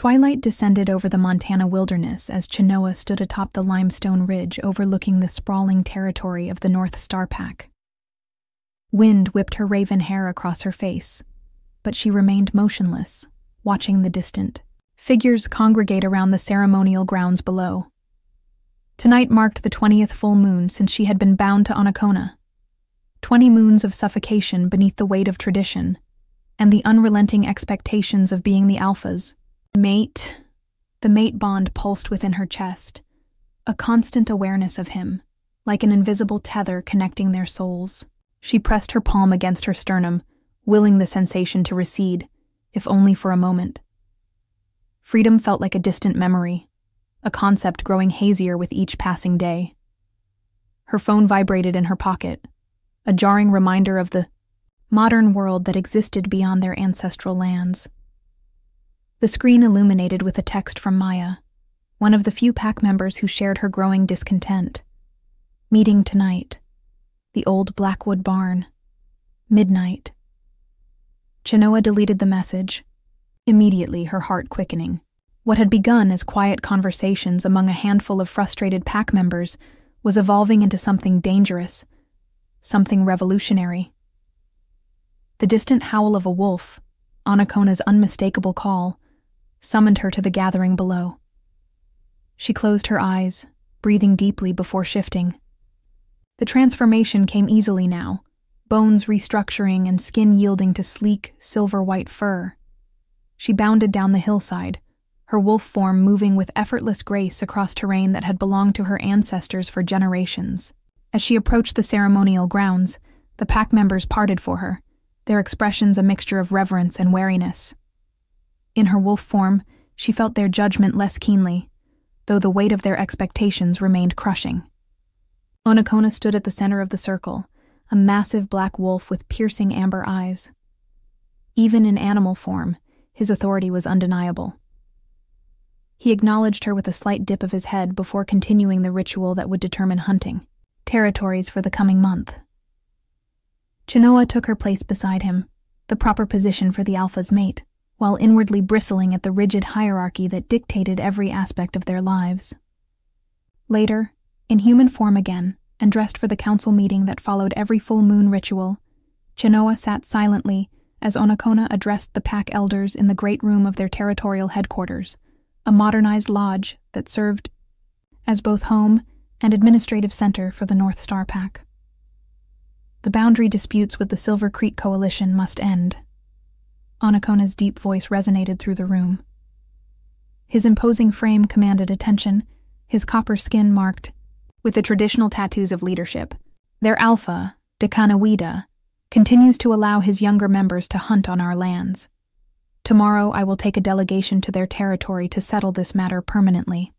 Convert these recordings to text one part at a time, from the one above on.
Twilight descended over the Montana wilderness as Chenoa stood atop the limestone ridge overlooking the sprawling territory of the North Star Pack. Wind whipped her raven hair across her face, but she remained motionless, watching the distant figures congregate around the ceremonial grounds below. Tonight marked the 20th full moon since she had been bound to Onokona. 20 moons of suffocation beneath the weight of tradition, and the unrelenting expectations of being the alphas. Mate. The mate bond pulsed within her chest, a constant awareness of him, like an invisible tether connecting their souls. She pressed her palm against her sternum, willing the sensation to recede, if only for a moment. Freedom felt like a distant memory, a concept growing hazier with each passing day. Her phone vibrated in her pocket, a jarring reminder of the modern world that existed beyond their ancestral lands. The screen illuminated with a text from Maya, one of the few pack members who shared her growing discontent. Meeting tonight. The old Blackwood barn. Midnight. Chenoa deleted the message, immediately her heart quickening. What had begun as quiet conversations among a handful of frustrated pack members was evolving into something dangerous, something revolutionary. The distant howl of a wolf, Onokona's unmistakable call, summoned her to the gathering below. She closed her eyes, breathing deeply before shifting. The transformation came easily now, bones restructuring and skin yielding to sleek, silver-white fur. She bounded down the hillside, her wolf form moving with effortless grace across terrain that had belonged to her ancestors for generations. As she approached the ceremonial grounds, the pack members parted for her, their expressions a mixture of reverence and wariness. In her wolf form, she felt their judgment less keenly, though the weight of their expectations remained crushing. Onokona stood at the center of the circle, a massive black wolf with piercing amber eyes. Even in animal form, his authority was undeniable. He acknowledged her with a slight dip of his head before continuing the ritual that would determine hunting territories for the coming month. Chenoa took her place beside him, the proper position for the alpha's mate, while inwardly bristling at the rigid hierarchy that dictated every aspect of their lives. Later, in human form again, and dressed for the council meeting that followed every full moon ritual, Chenoa sat silently as Onokona addressed the pack elders in the great room of their territorial headquarters, a modernized lodge that served as both home and administrative center for the North Star Pack. The boundary disputes with the Silver Creek Coalition must end. Onokona's deep voice resonated through the room. His imposing frame commanded attention, his copper skin marked with the traditional tattoos of leadership. Their alpha, Dekanawida, continues to allow his younger members to hunt on our lands. Tomorrow I will take a delegation to their territory to settle this matter permanently.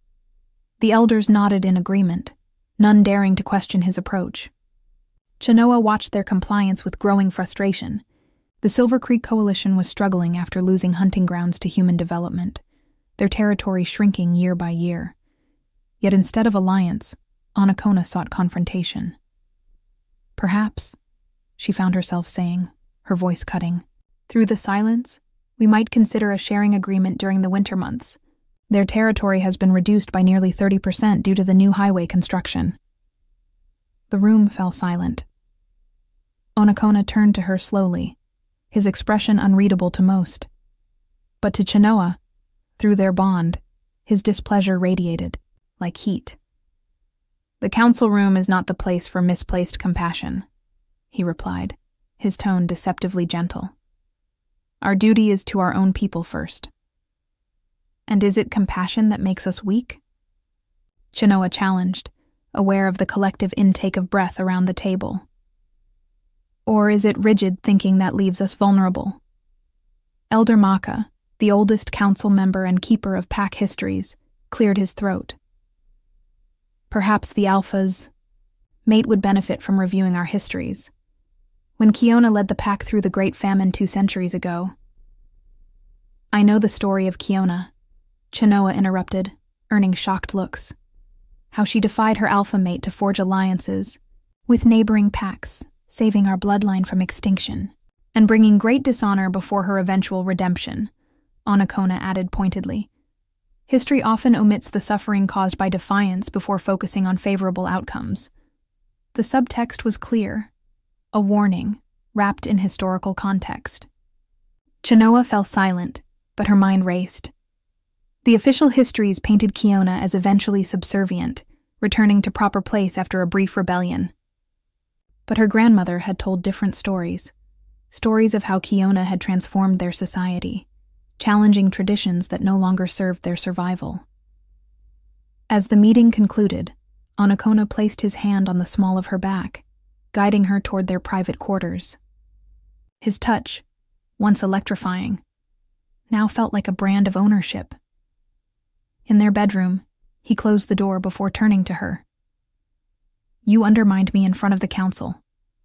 The elders nodded in agreement, none daring to question his approach. Chenoa watched their compliance with growing frustration. The Silver Creek Coalition was struggling after losing hunting grounds to human development, their territory shrinking year by year. Yet instead of alliance, Onokona sought confrontation. Perhaps, she found herself saying, her voice cutting, through the silence, we might consider a sharing agreement during the winter months. Their territory has been reduced by nearly 30% due to the new highway construction. The room fell silent. Onokona turned to her slowly, his expression unreadable to most. But to Chenoa, through their bond, his displeasure radiated, like heat. The council room is not the place for misplaced compassion, he replied, his tone deceptively gentle. Our duty is to our own people first. And is it compassion that makes us weak? Chenoa challenged, aware of the collective intake of breath around the table. Or is it rigid thinking that leaves us vulnerable? Elder Maka, the oldest council member and keeper of pack histories, cleared his throat. Perhaps the alphas' mate would benefit from reviewing our histories. When Kiona led the pack through the Great Famine 2 centuries ago. I know the story of Kiona, Chenoa interrupted, earning shocked looks. How she defied her alpha mate to forge alliances with neighboring packs, saving our bloodline from extinction, and bringing great dishonor before her eventual redemption, Anakona added pointedly. History often omits the suffering caused by defiance before focusing on favorable outcomes. The subtext was clear, a warning, wrapped in historical context. Chenoa fell silent, but her mind raced. The official histories painted Kiona as eventually subservient, returning to proper place after a brief rebellion. But her grandmother had told different stories of how Kiona had transformed their society, challenging traditions that no longer served their survival. As the meeting concluded, Anakona placed his hand on the small of her back, guiding her toward their private quarters. His touch, once electrifying, now felt like a brand of ownership. In their bedroom, he closed the door before turning to her. "You undermined me in front of the council.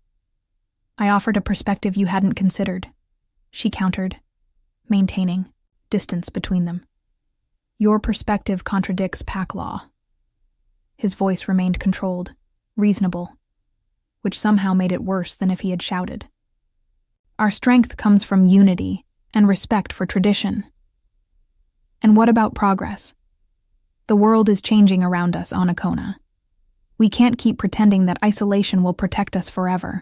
I offered a perspective you hadn't considered," she countered, maintaining distance between them. "Your perspective contradicts pack law." His voice remained controlled, reasonable, which somehow made it worse than if he had shouted. "Our strength comes from unity and respect for tradition. And what about progress? The world is changing around us, Anakona. We can't keep pretending that isolation will protect us forever."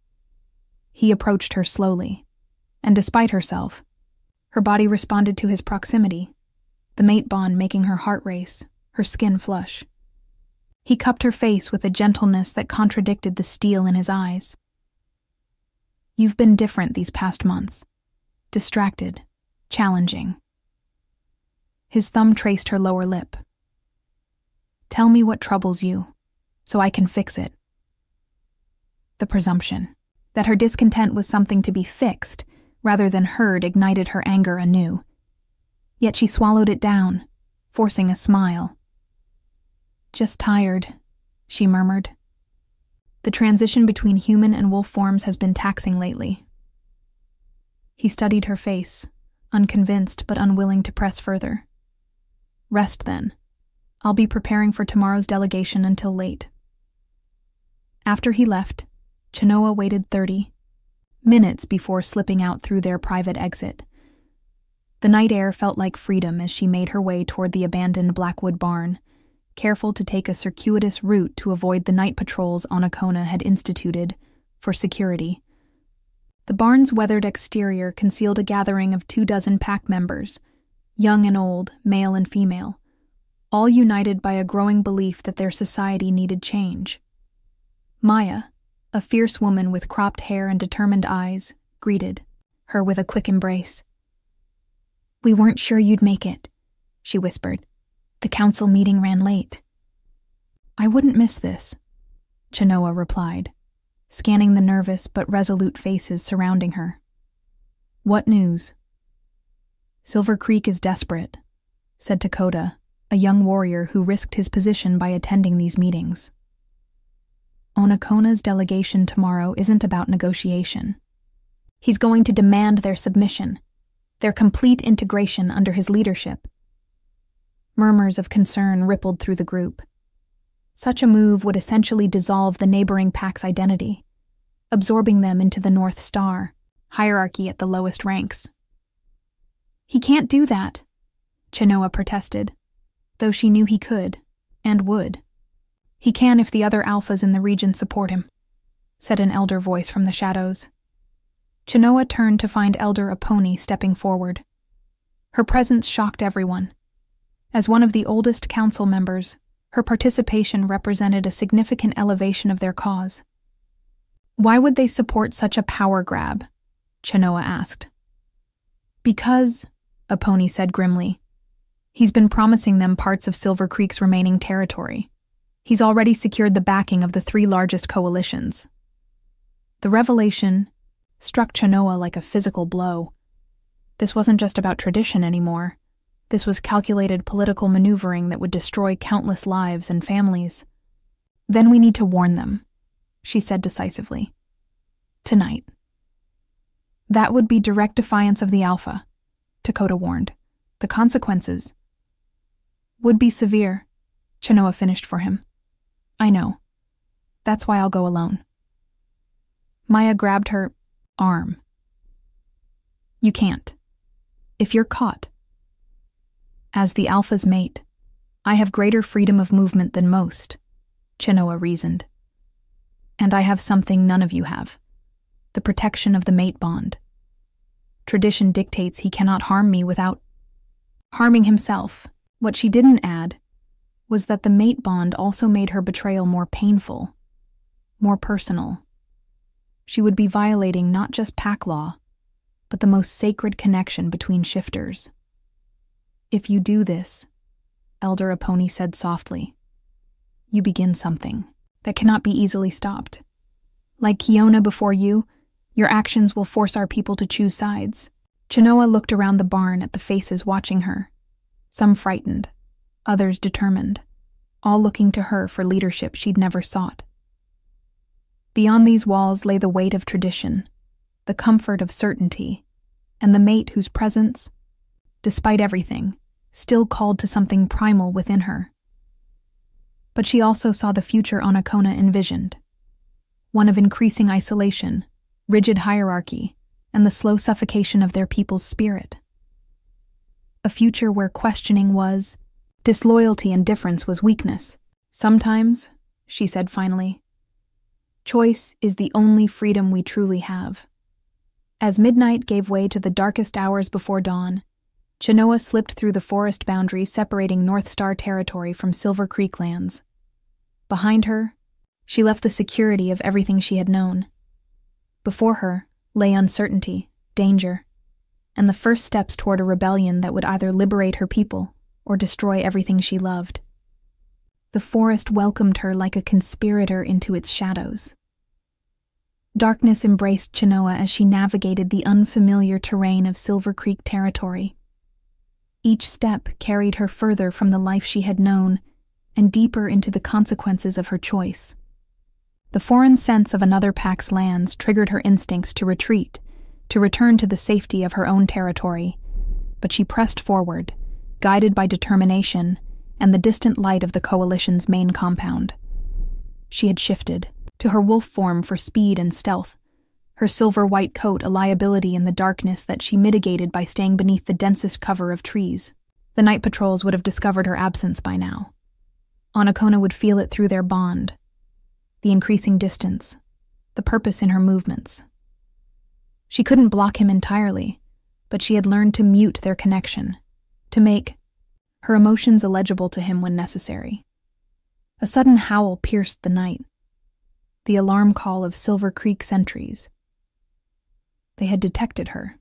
He approached her slowly, and despite herself, her body responded to his proximity, the mate bond making her heart race, her skin flush. He cupped her face with a gentleness that contradicted the steel in his eyes. "You've been different these past months. Distracted, challenging." His thumb traced her lower lip. "Tell me what troubles you, so I can fix it." The presumption that her discontent was something to be fixed rather than heard ignited her anger anew. Yet she swallowed it down, forcing a smile. "Just tired," she murmured. "The transition between human and wolf forms has been taxing lately." He studied her face, unconvinced but unwilling to press further. "Rest then. I'll be preparing for tomorrow's delegation until late." After he left, Chenoa waited 30 minutes before slipping out through their private exit. The night air felt like freedom as she made her way toward the abandoned Blackwood barn, careful to take a circuitous route to avoid the night patrols Anakona had instituted for security. The barn's weathered exterior concealed a gathering of 24 pack members, young and old, male and female, all united by a growing belief that their society needed change. Maya, a fierce woman with cropped hair and determined eyes, greeted her with a quick embrace. "We weren't sure you'd make it," she whispered. "The council meeting ran late." "I wouldn't miss this," Chenoa replied, scanning the nervous but resolute faces surrounding her. "What news?" "Silver Creek is desperate," said Dakota, a young warrior who risked his position by attending these meetings. "Onakona's delegation tomorrow isn't about negotiation. He's going to demand their submission, their complete integration under his leadership." Murmurs of concern rippled through the group. Such a move would essentially dissolve the neighboring pack's identity, absorbing them into the North Star, hierarchy at the lowest ranks. "He can't do that," Chenoa protested, though she knew he could, and would. "He can if the other alphas in the region support him," said an elder voice from the shadows. Chenoa turned to find Elder Aponi stepping forward. Her presence shocked everyone. As one of the oldest council members, her participation represented a significant elevation of their cause. "Why would they support such a power grab?" Chenoa asked. "Because," Aponi said grimly, "he's been promising them parts of Silver Creek's remaining territory. He's already secured the backing of the 3 largest coalitions." The revelation struck Chenoa like a physical blow. This wasn't just about tradition anymore. This was calculated political maneuvering that would destroy countless lives and families. "Then we need to warn them," she said decisively. "Tonight." "That would be direct defiance of the Alpha," Dakota warned. "The consequences would be severe," Chenoa finished for him. "I know. That's why I'll go alone." Maya grabbed her arm. "You can't. If you're caught. As the Alpha's mate, I have greater freedom of movement than most, Chenoa reasoned. And I have something none of you have, the protection of the mate bond. Tradition dictates he cannot harm me without harming himself. What she didn't add was that the mate bond also made her betrayal more painful, more personal. She would be violating not just pack law, but the most sacred connection between shifters. If you do this, Elder Aponi said softly, you begin something that cannot be easily stopped. Like Kiona before you, your actions will force our people to choose sides. Chenoa looked around the barn at the faces watching her, some frightened, others determined, all looking to her for leadership she'd never sought. Beyond these walls lay the weight of tradition, the comfort of certainty, and the mate whose presence, despite everything, still called to something primal within her. But she also saw the future Anacona envisioned, one of increasing isolation, rigid hierarchy, and the slow suffocation of their people's spirit. A future where questioning was, disloyalty and difference was weakness. Sometimes, she said finally, choice is the only freedom we truly have. As midnight gave way to the darkest hours before dawn, Chenoa slipped through the forest boundary separating North Star territory from Silver Creek lands. Behind her, she left the security of everything she had known. Before her lay uncertainty, danger, and the first steps toward a rebellion that would either liberate her people or destroy everything she loved. The forest welcomed her like a conspirator into its shadows. Darkness embraced Chenoa as she navigated the unfamiliar terrain of Silver Creek territory. Each step carried her further from the life she had known and deeper into the consequences of her choice. The foreign sense of another pack's lands triggered her instincts to retreat, to return to the safety of her own territory, but she pressed forward, guided by determination and the distant light of the coalition's main compound. She had shifted to her wolf form for speed and stealth, her silver-white coat a liability in the darkness that she mitigated by staying beneath the densest cover of trees. The night patrols would have discovered her absence by now. Anacona would feel it through their bond, the increasing distance, the purpose in her movements. She couldn't block him entirely, but she had learned to mute their connection, to make her emotions illegible to him when necessary. A sudden howl pierced the night, the alarm call of Silver Creek sentries. They had detected her.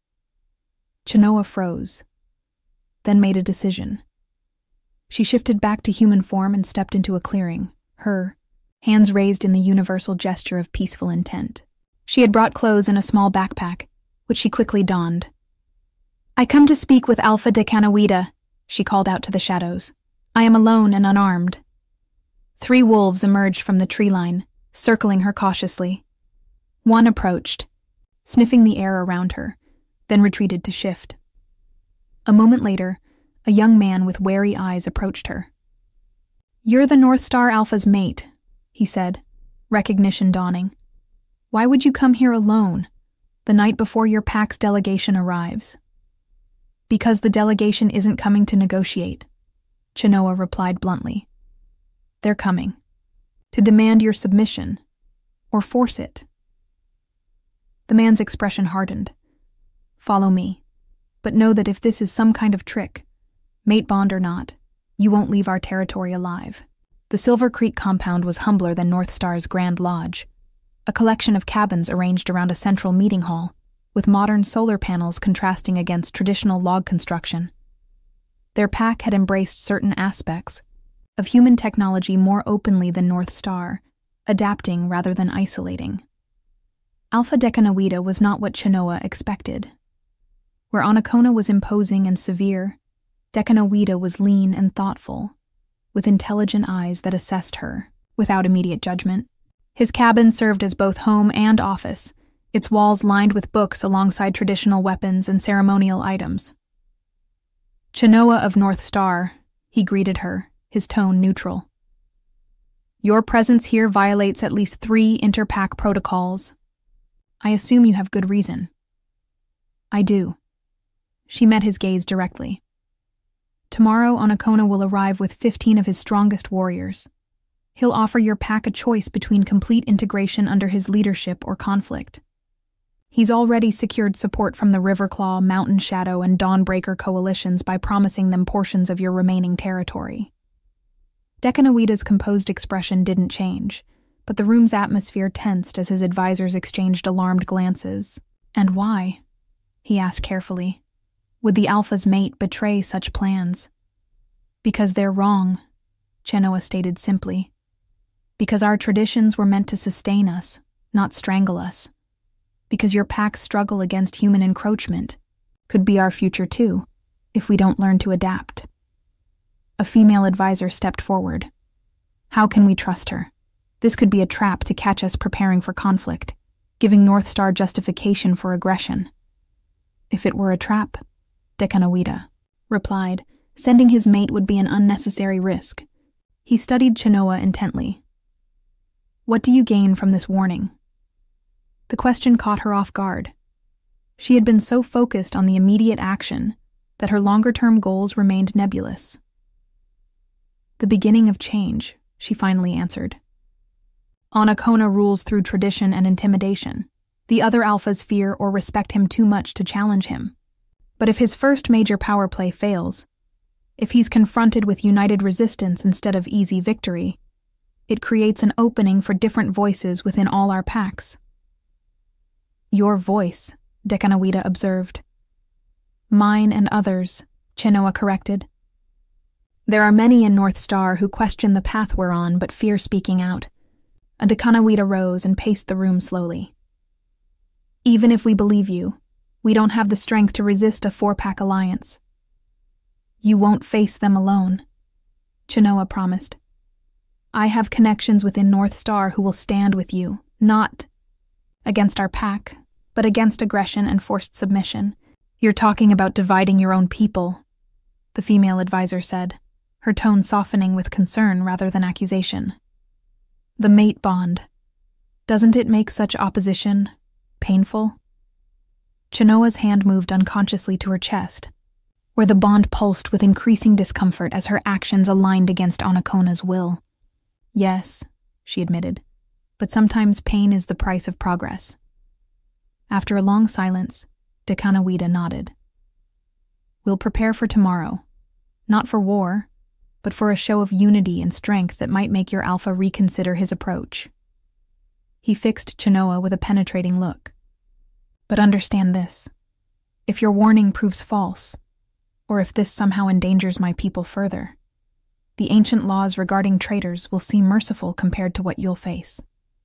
Chenoa froze, then made a decision. She shifted back to human form and stepped into a clearing, her hands raised in the universal gesture of peaceful intent. She had brought clothes in a small backpack, which she quickly donned. I come to speak with Alpha Decanawida, she called out to the shadows. I am alone and unarmed. 3 wolves emerged from the tree line, circling her cautiously. One approached, sniffing the air around her, then retreated to shift. A moment later, a young man with wary eyes approached her. You're the North Star Alpha's mate, he said, recognition dawning. Why would you come here alone, the night before your pack's delegation arrives? Because the delegation isn't coming to negotiate, Chenoa replied bluntly. They're coming. To demand your submission, or force it. The man's expression hardened. Follow me, but know that if this is some kind of trick, mate bond or not, you won't leave our territory alive. The Silver Creek compound was humbler than North Star's Grand Lodge, a collection of cabins arranged around a central meeting hall, with modern solar panels contrasting against traditional log construction. Their pack had embraced certain aspects of human technology more openly than North Star, adapting rather than isolating. Alpha Decanawida was not what Chenoa expected. Where Anacona was imposing and severe, Decanawida was lean and thoughtful, with intelligent eyes that assessed her, without immediate judgment. His cabin served as both home and office, its walls lined with books alongside traditional weapons and ceremonial items. Chenoa of North Star, he greeted her, his tone neutral. Your presence here violates at least 3 interpack protocols. I assume you have good reason. I do. She met his gaze directly. Tomorrow, Onokona will arrive with 15 of his strongest warriors. He'll offer your pack a choice between complete integration under his leadership or conflict. He's already secured support from the Riverclaw, Mountain Shadow, and Dawnbreaker coalitions by promising them portions of your remaining territory. Dekanawita's composed expression didn't change, but the room's atmosphere tensed as his advisors exchanged alarmed glances. And why? He asked carefully. Would the Alpha's mate betray such plans? Because they're wrong, Chenoa stated simply. Because our traditions were meant to sustain us, not strangle us. Because your pack's struggle against human encroachment could be our future too, if we don't learn to adapt. A female advisor stepped forward. How can we trust her? This could be a trap to catch us preparing for conflict, giving Northstar justification for aggression. If it were a trap, Dekanawita replied, sending his mate would be an unnecessary risk. He studied Chenoa intently. What do you gain from this warning? The question caught her off guard. She had been so focused on the immediate action that her longer-term goals remained nebulous. The beginning of change, she finally answered. Onokona rules through tradition and intimidation. The other alphas fear or respect him too much to challenge him. But if his first major power play fails, if he's confronted with united resistance instead of easy victory, it creates an opening for different voices within all our packs. Your voice, Dekanawita observed. Mine and others, Chenoa corrected. There are many in Northstar who question the path we're on but fear speaking out. Dekanawita rose and paced the room slowly. Even if we believe you, we don't have the strength to resist a 4-pack alliance. You won't face them alone, Chenoa promised. I have connections within Northstar who will stand with you, not against our pack, but against aggression and forced submission. You're talking about dividing your own people, the female advisor said, her tone softening with concern rather than accusation. The mate bond. Doesn't it make such opposition painful? Chenoa's hand moved unconsciously to her chest, where the bond pulsed with increasing discomfort as her actions aligned against Onokona's will. Yes, she admitted, but sometimes pain is the price of progress. After a long silence, Dekanawita nodded. We'll prepare for tomorrow, not for war, but for a show of unity and strength that might make your alpha reconsider his approach. He fixed Chenoa with a penetrating look. But understand this. If your warning proves false, or if this somehow endangers my people further, the ancient laws regarding traitors will seem merciful compared to what you'll face.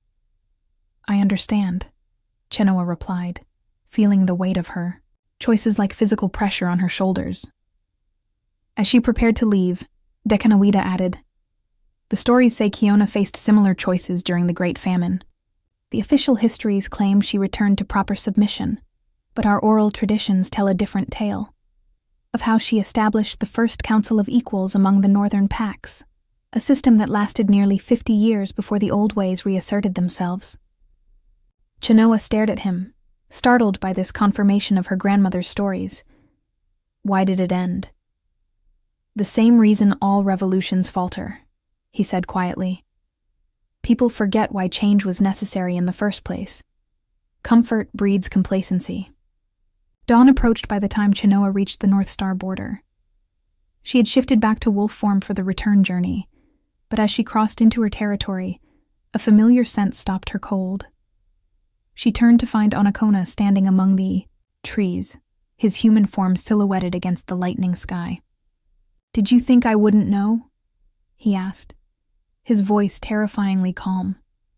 I understand, Chenoa replied, feeling the weight of her choices like physical pressure on her shoulders. As she prepared to leave, Dekanawita added, The stories say Kiona faced similar choices during the Great Famine. The official histories claim she returned to proper submission, but our oral traditions tell a different tale, of how she established the first Council of Equals among the northern packs, a system that lasted nearly 50 years before the old ways reasserted themselves. Chenoa stared at him, startled by this confirmation of her grandmother's stories. Why did it end? The same reason all revolutions falter, he said quietly. People forget why change was necessary in the first place. Comfort breeds complacency. Dawn approached by the time Chenoa reached the Northstar border. She had shifted back to wolf form for the return journey, but as she crossed into her territory, a familiar scent stopped her cold. She turned to find Onokona standing among the trees, his human form silhouetted against the lightening sky. Did you think I wouldn't know? He asked, his voice terrifyingly calm.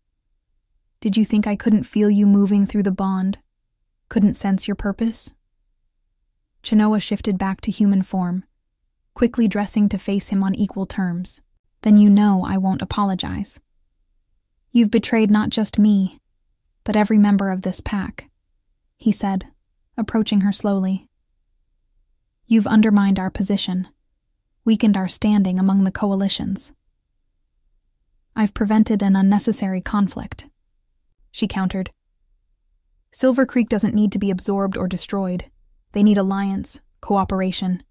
Did you think I couldn't feel you moving through the bond? Couldn't sense your purpose? Chenoa shifted back to human form, quickly dressing to face him on equal terms. Then you know I won't apologize. You've betrayed not just me, but every member of this pack, he said, approaching her slowly. You've undermined our position, weakened our standing among the coalitions. I've prevented an unnecessary conflict, she countered. Silver Creek doesn't need to be absorbed or destroyed. They need alliance, cooperation.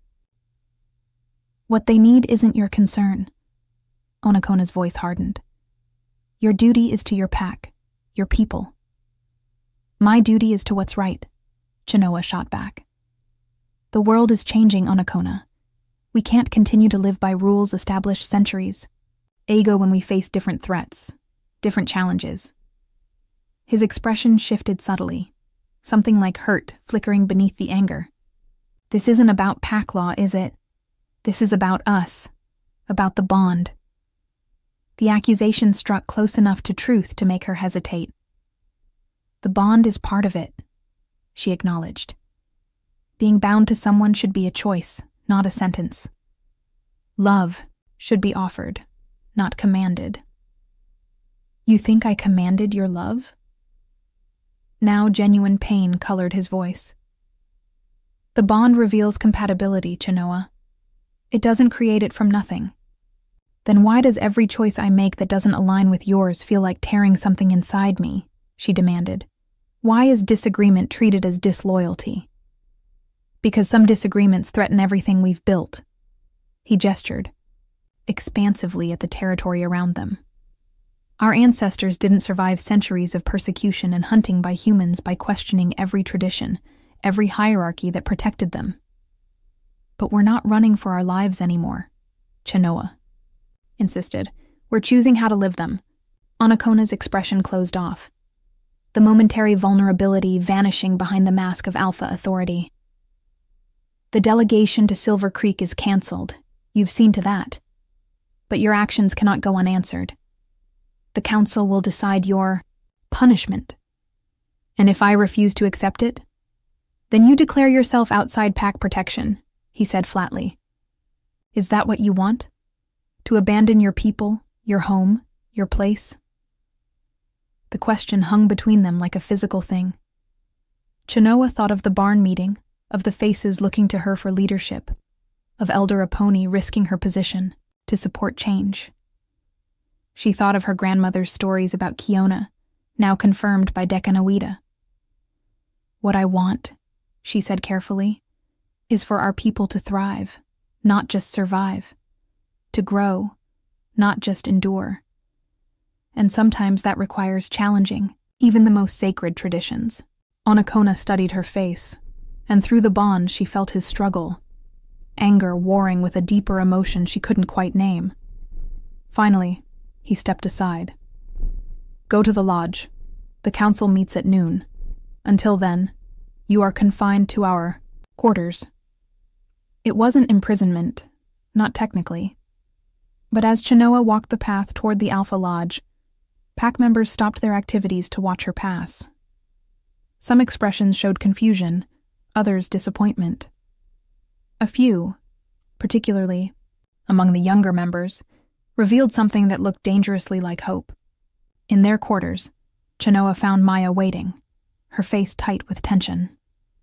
What they need isn't your concern. Onakona's voice hardened. Your duty is to your pack, your people. My duty is to what's right, Chenoa shot back. The world is changing, Onakona. We can't continue to live by rules established centuries ago when we face different threats, different challenges. His expression shifted subtly, something like hurt flickering beneath the anger. This isn't about pack law, is it? This is about us, about the bond. The accusation struck close enough to truth to make her hesitate. The bond is part of it, she acknowledged. Being bound to someone should be a choice, not a sentence. Love should be offered, not commanded. You think I commanded your love? Now genuine pain colored his voice. The bond reveals compatibility, Chenoa. It doesn't create it from nothing. Then why does every choice I make that doesn't align with yours feel like tearing something inside me? She demanded. Why is disagreement treated as disloyalty? Because some disagreements threaten everything we've built. He gestured, expansively at the territory around them. Our ancestors didn't survive centuries of persecution and hunting by humans by questioning every tradition, every hierarchy that protected them. But we're not running for our lives anymore, Chenoa insisted. We're choosing how to live them. Onakona's expression closed off, the momentary vulnerability vanishing behind the mask of alpha authority. The delegation to Silver Creek is canceled. You've seen to that. But your actions cannot go unanswered. The council will decide your punishment. And if I refuse to accept it, then you declare yourself outside pack protection, he said flatly. Is that what you want? To abandon your people, your home, your place? The question hung between them like a physical thing. Chenoa thought of the barn meeting, of the faces looking to her for leadership, of Elder Aponi risking her position to support change. She thought of her grandmother's stories about Kiona, now confirmed by Dekanawida. What I want, she said carefully, is for our people to thrive, not just survive, to grow, not just endure. And sometimes that requires challenging even the most sacred traditions. Onakona studied her face, and through the bond she felt his struggle, anger warring with a deeper emotion she couldn't quite name. Finally, he stepped aside. Go to the lodge. The council meets at noon. Until then, you are confined to our quarters. It wasn't imprisonment, not technically. But as Chenoa walked the path toward the Alpha Lodge, pack members stopped their activities to watch her pass. Some expressions showed confusion, others disappointment. A few, particularly among the younger members, revealed something that looked dangerously like hope. In their quarters, Chenoa found Maya waiting, her face tight with tension.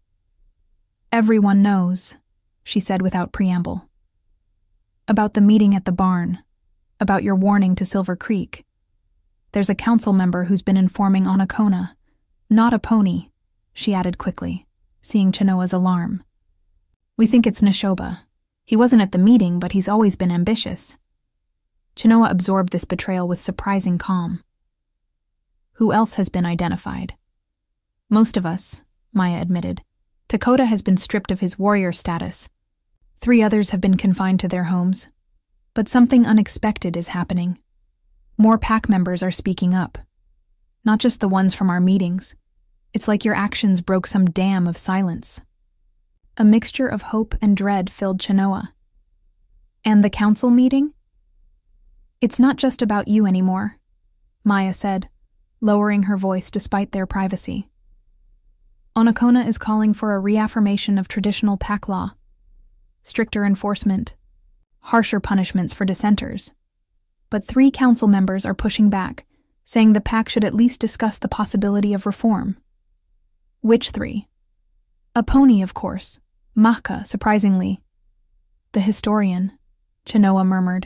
Everyone knows, she said without preamble. About the meeting at the barn, about your warning to Silver Creek. There's a council member who's been informing Onakona, not Aponi, she added quickly, seeing Chenoa's alarm. We think it's Neshoba. He wasn't at the meeting, but he's always been ambitious. Chenoa absorbed this betrayal with surprising calm. Who else has been identified? Most of us, Maya admitted. Takota has been stripped of his warrior status. 3 others have been confined to their homes. But something unexpected is happening. More pack members are speaking up. Not just the ones from our meetings. It's like your actions broke some dam of silence. A mixture of hope and dread filled Chenoa. And the council meeting? It's not just about you anymore, Maya said, lowering her voice despite their privacy. Onakona is calling for a reaffirmation of traditional pack law, stricter enforcement, harsher punishments for dissenters. But 3 council members are pushing back, saying the pack should at least discuss the possibility of reform. Which 3? Aponi, of course. Mahka, surprisingly. The historian, Chenoa murmured.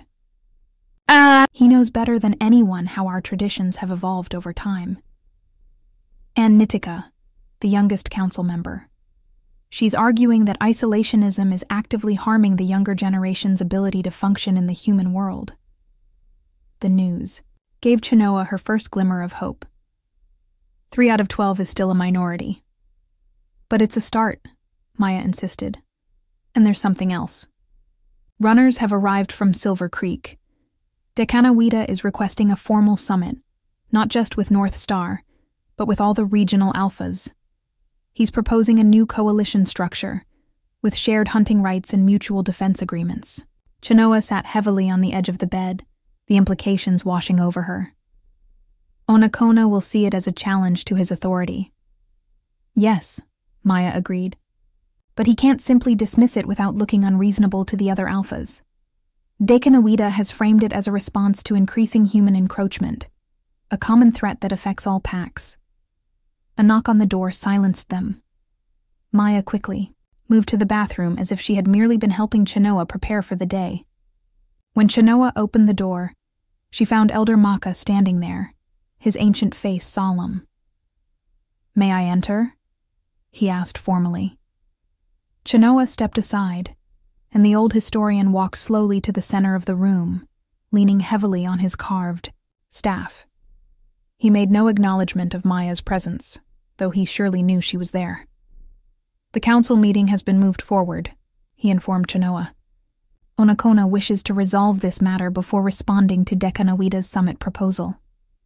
He knows better than anyone how our traditions have evolved over time. And Nitika, the youngest council member. She's arguing that isolationism is actively harming the younger generation's ability to function in the human world. The news gave Chenoa her first glimmer of hope. 3 out of 12 is still a minority. But it's a start, Maya insisted. And there's something else. Runners have arrived from Silver Creek. Dekanawida is requesting a formal summit, not just with North Star, but with all the regional alphas. He's proposing a new coalition structure, with shared hunting rights and mutual defense agreements. Chenoa sat heavily on the edge of the bed, the implications washing over her. Onakona will see it as a challenge to his authority. Yes, Maya agreed. But he can't simply dismiss it without looking unreasonable to the other alphas. Dekanawida has framed it as a response to increasing human encroachment, a common threat that affects all packs. A knock on the door silenced them. Maya quickly moved to the bathroom as if she had merely been helping Chenoa prepare for the day. When Chenoa opened the door, she found Elder Maka standing there, his ancient face solemn. "May I enter?" he asked formally. Chenoa stepped aside, and the old historian walked slowly to the center of the room, leaning heavily on his carved staff. He made no acknowledgement of Maya's presence, though he surely knew she was there. "The council meeting has been moved forward," he informed Chenoa. "Onakona wishes to resolve this matter before responding to Dekanawida's summit proposal."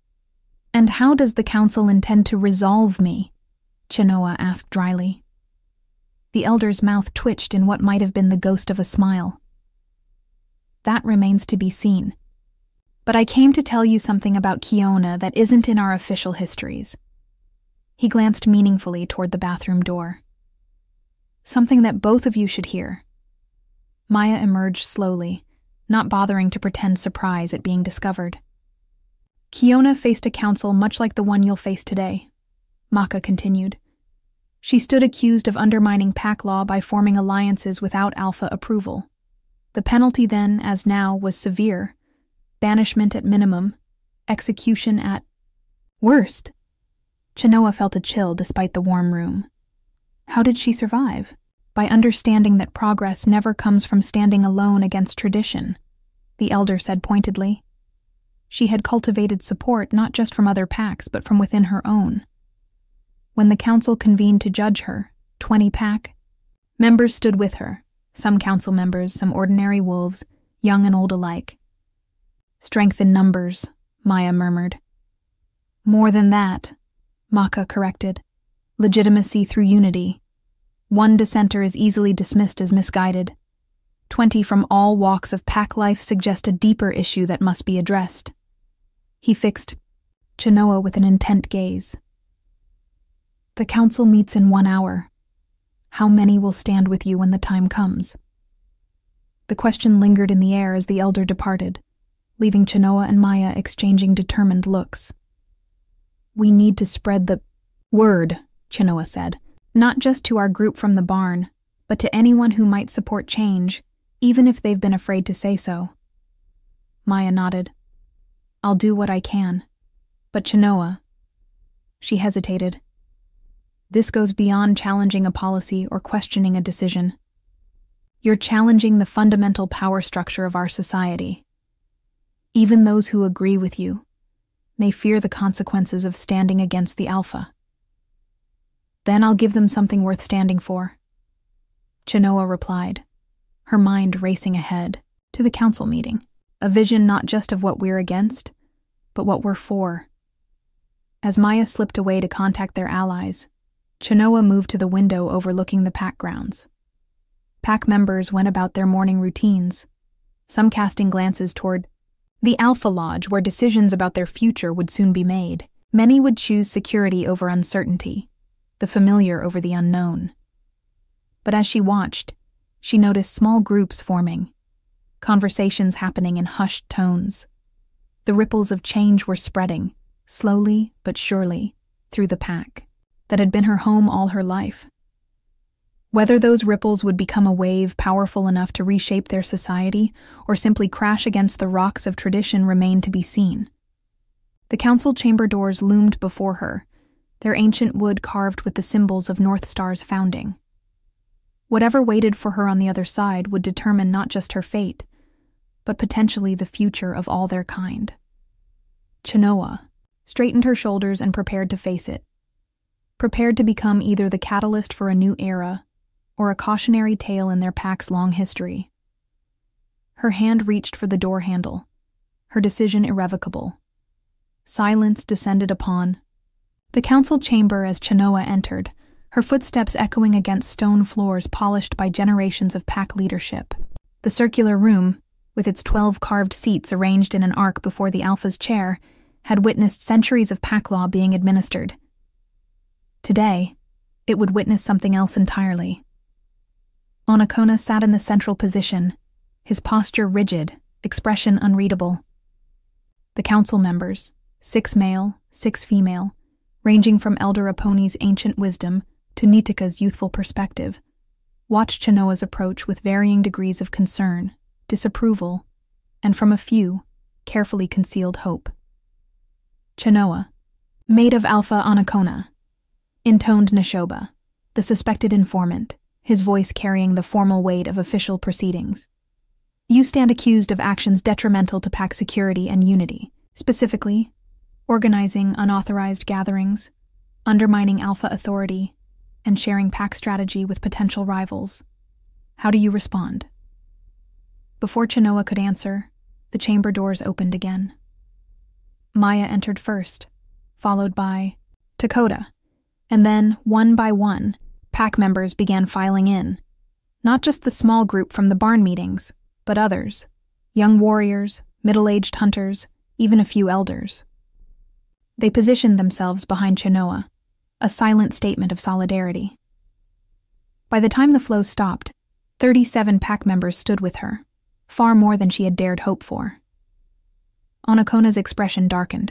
"And how does the council intend to resolve me?" Chenoa asked dryly. The elder's mouth twitched in what might have been the ghost of a smile. "That remains to be seen. But I came to tell you something about Kiona that isn't in our official histories." He glanced meaningfully toward the bathroom door. "Something that both of you should hear." Maya emerged slowly, not bothering to pretend surprise at being discovered. "Kiona faced a council much like the one you'll face today," Maka continued. "She stood accused of undermining pack law by forming alliances without alpha approval. The penalty then, as now, was severe. Banishment at minimum, execution at worst." Chenoa felt a chill despite the warm room. How did she survive? By understanding that progress never comes from standing alone against tradition, the elder said pointedly. She had cultivated support not just from other packs, but from within her own. When the council convened to judge her, 20 pack members stood with her, some council members, some ordinary wolves, young and old alike. "Strength in numbers," Maya murmured. "More than that," Maka corrected. "Legitimacy through unity. One dissenter is easily dismissed as misguided. 20 from all walks of pack life suggest a deeper issue that must be addressed." He fixed Chenoa with an intent gaze. "The council meets in 1 hour. How many will stand with you when the time comes?" The question lingered in the air as the elder departed, leaving Chenoa and Maya exchanging determined looks. "We need to spread the word," Chenoa said, "not just to our group from the barn, but to anyone who might support change, even if they've been afraid to say so." Maya nodded. "I'll do what I can. But Chenoa..." She hesitated. "This goes beyond challenging a policy or questioning a decision. You're challenging the fundamental power structure of our society. Even those who agree with you may fear the consequences of standing against the alpha. Then I'll give them something worth standing for." Chenoa replied, her mind racing ahead to the council meeting, a vision not just of what we're against, but what we're for. As Maya slipped away to contact their allies, Chenoa moved to the window overlooking the pack grounds. Pack members went about their morning routines, some casting glances toward the Alpha Lodge, where decisions about their future would soon be made. Many would choose security over uncertainty, the familiar over the unknown. But as she watched, she noticed small groups forming, conversations happening in hushed tones. The ripples of change were spreading, slowly but surely, through the pack that had been her home all her life. Whether those ripples would become a wave powerful enough to reshape their society or simply crash against the rocks of tradition remained to be seen. The council chamber doors loomed before her, their ancient wood carved with the symbols of North Star's founding. Whatever waited for her on the other side would determine not just her fate, but potentially the future of all their kind. Chenoa straightened her shoulders and prepared to face it, prepared to become either the catalyst for a new era or a cautionary tale in their pack's long history. Her hand reached for the door handle, her decision irrevocable. Silence descended upon the council chamber as Chenoa entered, her footsteps echoing against stone floors polished by generations of pack leadership. The circular room, with its 12 carved seats arranged in an arc before the Alpha's chair, had witnessed centuries of pack law being administered. Today, it would witness something else entirely. Onokona sat in the central position, his posture rigid, expression unreadable. The council members, 6 male, 6 female, ranging from Elder Aponi's ancient wisdom to Nitika's youthful perspective, watched Chenoa's approach with varying degrees of concern, disapproval, and from a few, carefully concealed hope. Chenoa, maid of Alpha Onokona, intoned Neshoba, the suspected informant, his voice carrying the formal weight of official proceedings. You stand accused of actions detrimental to pack security and unity, specifically organizing unauthorized gatherings, undermining Alpha authority, and sharing pack strategy with potential rivals. How do you respond? Before Chenoa could answer, the chamber doors opened again. Maya entered first, followed by Dakota, and then, one by one, pack members began filing in. Not just the small group from the barn meetings, but others, young warriors, middle-aged hunters, even a few elders. They positioned themselves behind Chenoa, a silent statement of solidarity. By the time the flow stopped, 37 pack members stood with her, far more than she had dared hope for. Onokona's expression darkened.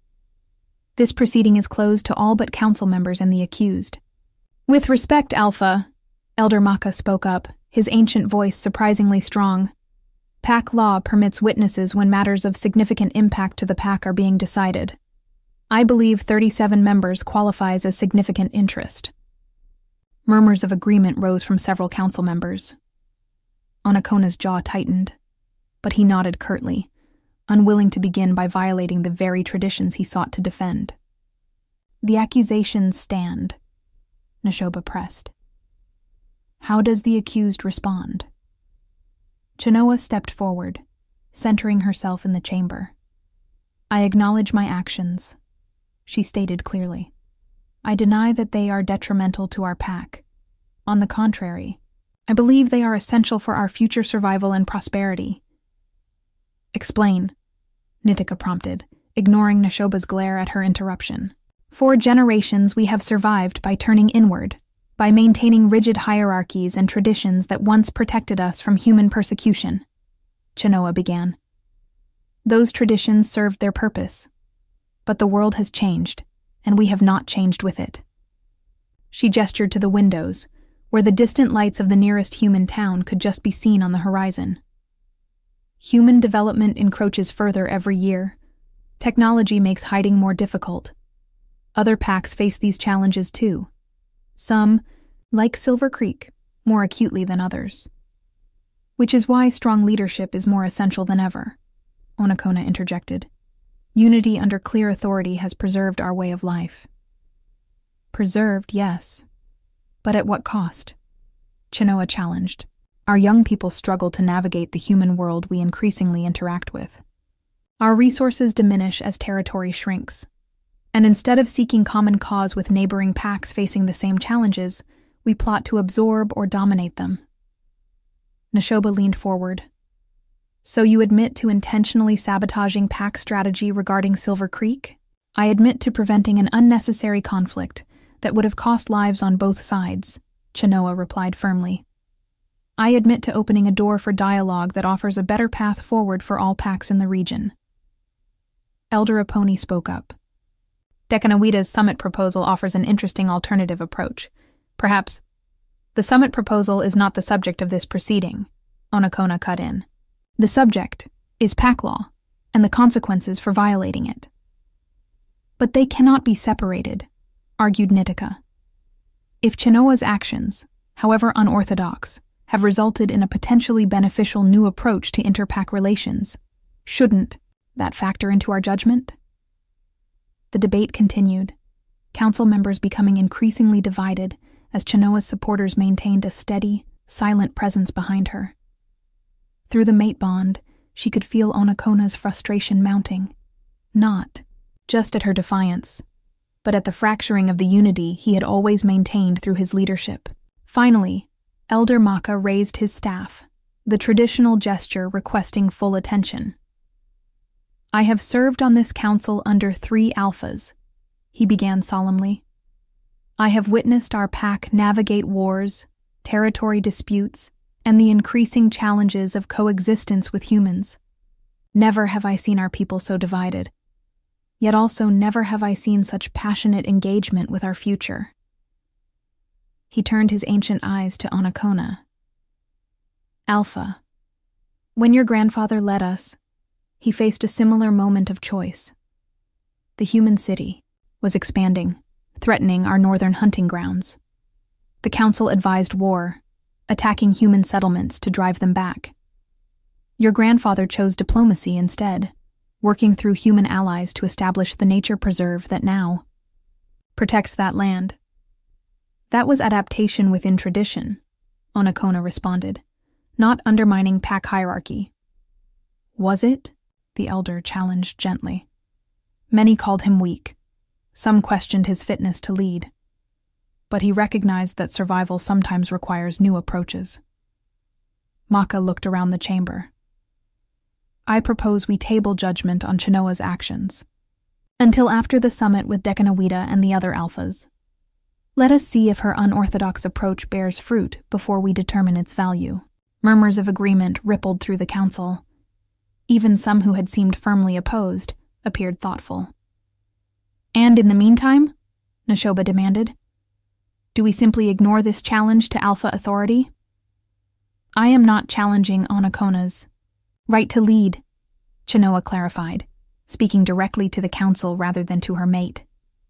This proceeding is closed to all but council members and the accused. With respect, Alpha, Elder Maka spoke up, his ancient voice surprisingly strong. Pack law permits witnesses when matters of significant impact to the pack are being decided. I believe 37 members qualifies as significant interest. Murmurs of agreement rose from several council members. Onokona's jaw tightened, but he nodded curtly, unwilling to begin by violating the very traditions he sought to defend. The accusations stand, Neshoba pressed. How does the accused respond? Chenoa stepped forward, centering herself in the chamber. I acknowledge my actions, she stated clearly. I deny that they are detrimental to our pack. On the contrary, I believe they are essential for our future survival and prosperity. Explain, Nitika prompted, ignoring Neshoba's glare at her interruption. For generations we have survived by turning inward, by maintaining rigid hierarchies and traditions that once protected us from human persecution, Chenoa began. Those traditions served their purpose, but the world has changed, and we have not changed with it. She gestured to the windows, where the distant lights of the nearest human town could just be seen on the horizon. Human development encroaches further every year. Technology makes hiding more difficult. Other packs face these challenges too. Some, like Silver Creek, more acutely than others. Which is why strong leadership is more essential than ever, Onokona interjected. Unity under clear authority has preserved our way of life. Preserved, yes. But at what cost? Chenoa challenged. Our young people struggle to navigate the human world we increasingly interact with. Our resources diminish as territory shrinks. And instead of seeking common cause with neighboring packs facing the same challenges, we plot to absorb or dominate them. Neshoba leaned forward. So you admit to intentionally sabotaging pack strategy regarding Silver Creek? I admit to preventing an unnecessary conflict that would have cost lives on both sides, Chenoa replied firmly. I admit to opening a door for dialogue that offers a better path forward for all packs in the region. Elder Aponi spoke up. Dekanawita's summit proposal offers an interesting alternative approach. Perhaps the summit proposal is not the subject of this proceeding, Onokona cut in. The subject is pack law and the consequences for violating it. But they cannot be separated, argued Nitika. If Chenoa's actions, however unorthodox, have resulted in a potentially beneficial new approach to inter-pack relations. Shouldn't that factor into our judgment? The debate continued, council members becoming increasingly divided as Chenoa's supporters maintained a steady, silent presence behind her. Through the mate bond, she could feel Onakona's frustration mounting, not just at her defiance, but at the fracturing of the unity he had always maintained through his leadership. Finally, Elder Maka raised his staff, the traditional gesture requesting full attention. "I have served on this council under 3 alphas," he began solemnly. "I have witnessed our pack navigate wars, territory disputes, and the increasing challenges of coexistence with humans. Never have I seen our people so divided. Yet also never have I seen such passionate engagement with our future." He turned his ancient eyes to Onakona. "Alpha, when your grandfather led us, he faced a similar moment of choice. The human city was expanding, threatening our northern hunting grounds. The council advised war, attacking human settlements to drive them back. Your grandfather chose diplomacy instead, working through human allies to establish the nature preserve that now protects that land." "That was adaptation within tradition," Onakona responded, "not undermining pack hierarchy." "Was it?" the elder challenged gently. Many called him weak. Some questioned his fitness to lead. But he recognized that survival sometimes requires new approaches. Maka looked around the chamber. "I propose we table judgment on Chenoa's actions until after the summit with Dekanawida and the other alphas. Let us see if her unorthodox approach bears fruit before we determine its value." Murmurs of agreement rippled through the council. Even some who had seemed firmly opposed appeared thoughtful. "And in the meantime?" Neshoba demanded. "Do we simply ignore this challenge to alpha authority?" "I am not challenging Onakona's right to lead," Chenoa clarified, speaking directly to the council rather than to her mate.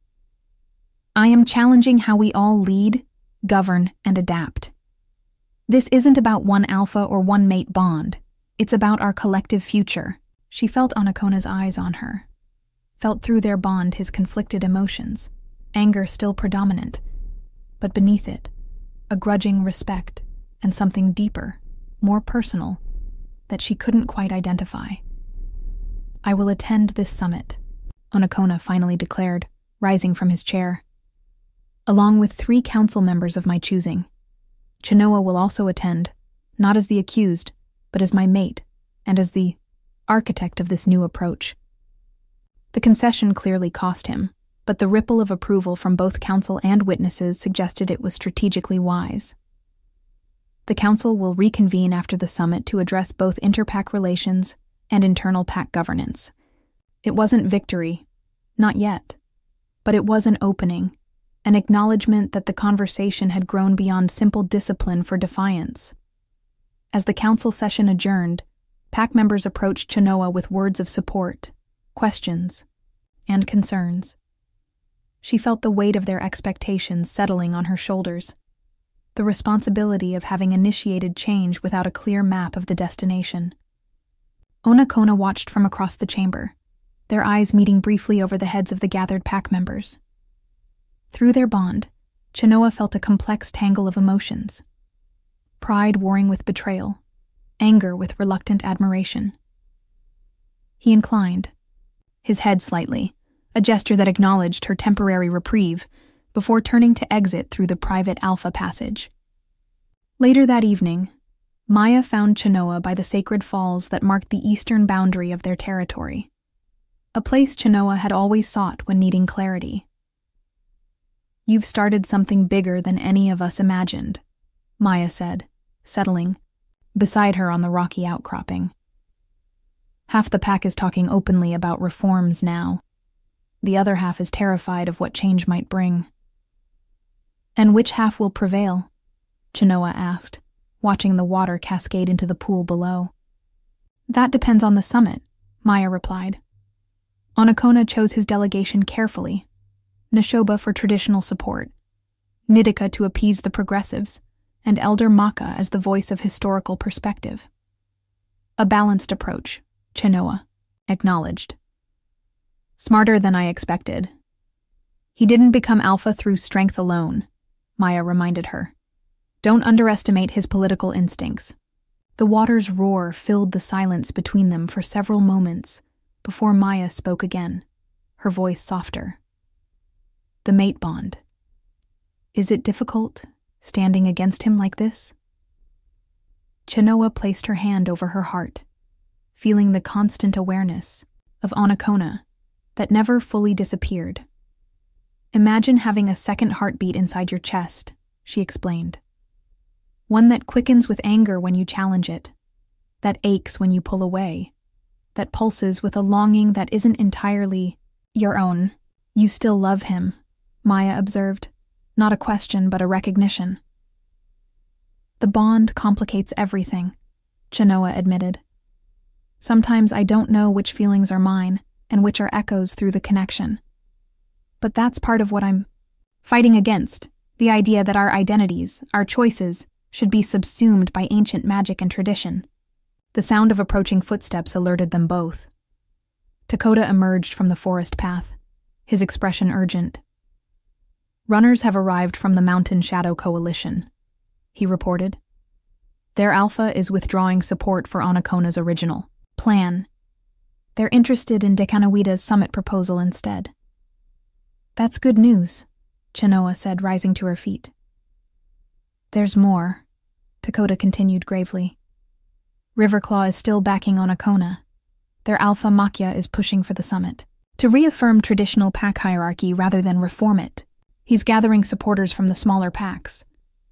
"I am challenging how we all lead, govern, and adapt. This isn't about one alpha or one mate bond. It's about our collective future." She felt Onakona's eyes on her, felt through their bond his conflicted emotions, anger still predominant, but beneath it, a grudging respect and something deeper, more personal, that she couldn't quite identify. "I will attend this summit," Onakona finally declared, rising from his chair. "Along with 3 council members of my choosing. Chenoa will also attend, not as the accused, but as my mate, and as the architect of this new approach." The concession clearly cost him, but the ripple of approval from both council and witnesses suggested it was strategically wise. The council will reconvene after the summit to address both inter-pack relations and internal pack governance. It wasn't victory, not yet, but it was an opening, an acknowledgement that the conversation had grown beyond simple discipline for defiance. As the council session adjourned, pack members approached Chenoa with words of support, questions, and concerns. She felt the weight of their expectations settling on her shoulders, the responsibility of having initiated change without a clear map of the destination. Onakona watched from across the chamber, their eyes meeting briefly over the heads of the gathered pack members. Through their bond, Chenoa felt a complex tangle of emotions. Pride warring with betrayal, anger with reluctant admiration. He inclined, his head slightly, a gesture that acknowledged her temporary reprieve, before turning to exit through the private alpha passage. Later that evening, Maya found Chenoa by the sacred falls that marked the eastern boundary of their territory, a place Chenoa had always sought when needing clarity. "You've started something bigger than any of us imagined," Maya said, settling beside her on the rocky outcropping. "Half the pack is talking openly about reforms now. The other half is terrified of what change might bring." "And which half will prevail?" Chenoa asked, watching the water cascade into the pool below. "That depends on the summit," Maya replied. Onakona chose his delegation carefully, Neshoba for traditional support, Nidika to appease the progressives, and Elder Maka as the voice of historical perspective. A balanced approach, Chenoa acknowledged. Smarter than I expected. He didn't become alpha through strength alone, Maya reminded her. Don't underestimate his political instincts. The water's roar filled the silence between them for several moments before Maya spoke again, her voice softer. The mate bond. Is it difficult, standing against him like this? Chenoa placed her hand over her heart, feeling the constant awareness of Onokona that never fully disappeared. Imagine having a second heartbeat inside your chest, she explained. One that quickens with anger when you challenge it, that aches when you pull away, that pulses with a longing that isn't entirely your own. You still love him, Maya observed, not a question but a recognition. The bond complicates everything, Chenoa admitted. Sometimes I don't know which feelings are mine and which are echoes through the connection. But that's part of what I'm fighting against, the idea that our identities, our choices, should be subsumed by ancient magic and tradition. The sound of approaching footsteps alerted them both. Takota emerged from the forest path, his expression urgent. Runners have arrived from the Mountain Shadow Coalition, he reported. Their alpha is withdrawing support for Onokona's original plan. They're interested in Dekanawida's summit proposal instead. That's good news, Chenoa said, rising to her feet. There's more, Takota continued gravely. Riverclaw is still backing Onokona. Their alpha Makya is pushing for the summit, to reaffirm traditional pack hierarchy rather than reform it. He's gathering supporters from the smaller packs.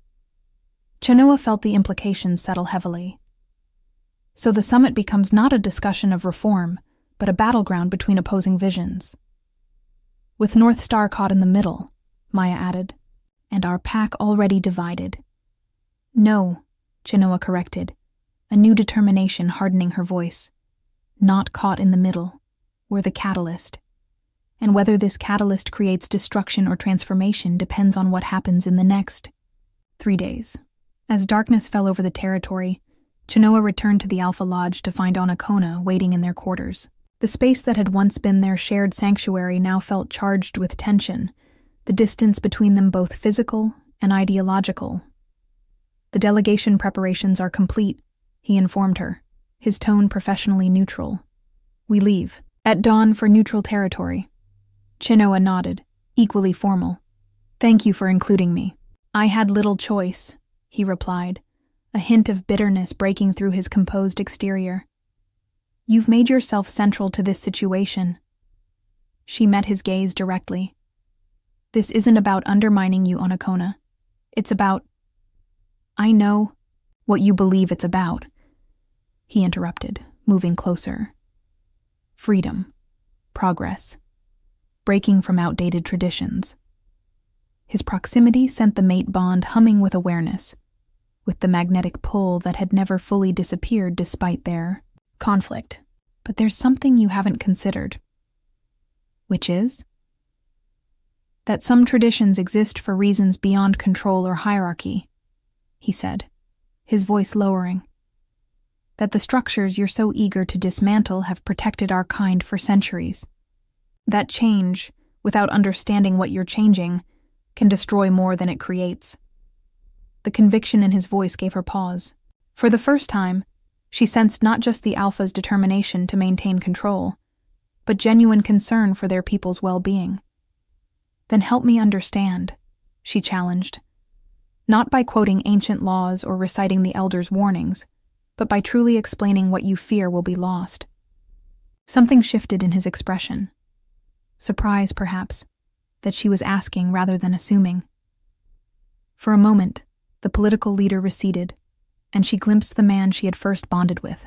Chenoa felt the implications settle heavily. So the summit becomes not a discussion of reform, but a battleground between opposing visions. With North Star caught in the middle, Maya added, and our pack already divided. No, Chenoa corrected, a new determination hardening her voice. Not caught in the middle. We're the catalyst. And whether this catalyst creates destruction or transformation depends on what happens in the next 3 days. As darkness fell over the territory, Chenoa returned to the Alpha Lodge to find Onokona waiting in their quarters. The space that had once been their shared sanctuary now felt charged with tension, the distance between them both physical and ideological. The delegation preparations are complete, he informed her, his tone professionally neutral. We leave at dawn for neutral territory. Chenoa nodded, equally formal. Thank you for including me. I had little choice, he replied, a hint of bitterness breaking through his composed exterior. You've made yourself central to this situation. She met his gaze directly. This isn't about undermining you, Onokona. It's about... I know what you believe it's about, he interrupted, moving closer. Freedom, progress, breaking from outdated traditions. His proximity sent the mate bond humming with awareness, with the magnetic pull that had never fully disappeared despite their conflict. But there's something you haven't considered. Which is? That some traditions exist for reasons beyond control or hierarchy, he said, his voice lowering. That the structures you're so eager to dismantle have protected our kind for centuries. That change, without understanding what you're changing, can destroy more than it creates. The conviction in his voice gave her pause. For the first time, she sensed not just the Alpha's determination to maintain control, but genuine concern for their people's well-being. Then help me understand, she challenged. Not by quoting ancient laws or reciting the elders' warnings, but by truly explaining what you fear will be lost. Something shifted in his expression. Surprise, perhaps, that she was asking rather than assuming. For a moment, the political leader receded, and she glimpsed the man she had first bonded with.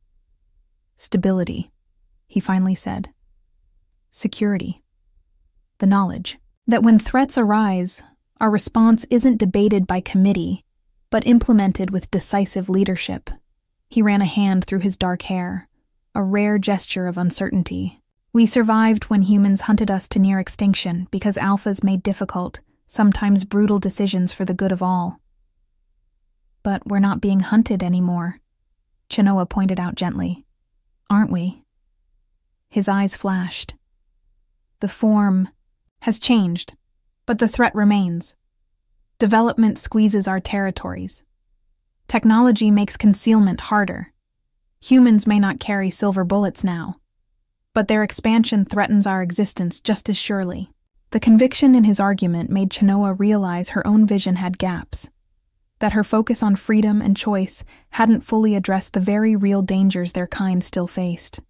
Stability, he finally said. Security. The knowledge that when threats arise, our response isn't debated by committee, but implemented with decisive leadership. He ran a hand through his dark hair, a rare gesture of uncertainty. We survived when humans hunted us to near extinction because alphas made difficult, sometimes brutal decisions for the good of all. But we're not being hunted anymore, Chenoa pointed out gently. Aren't we? His eyes flashed. The form has changed, but the threat remains. Development squeezes our territories. Technology makes concealment harder. Humans may not carry silver bullets now, but their expansion threatens our existence just as surely. The conviction in his argument made Chenoa realize her own vision had gaps, that her focus on freedom and choice hadn't fully addressed the very real dangers their kind still faced.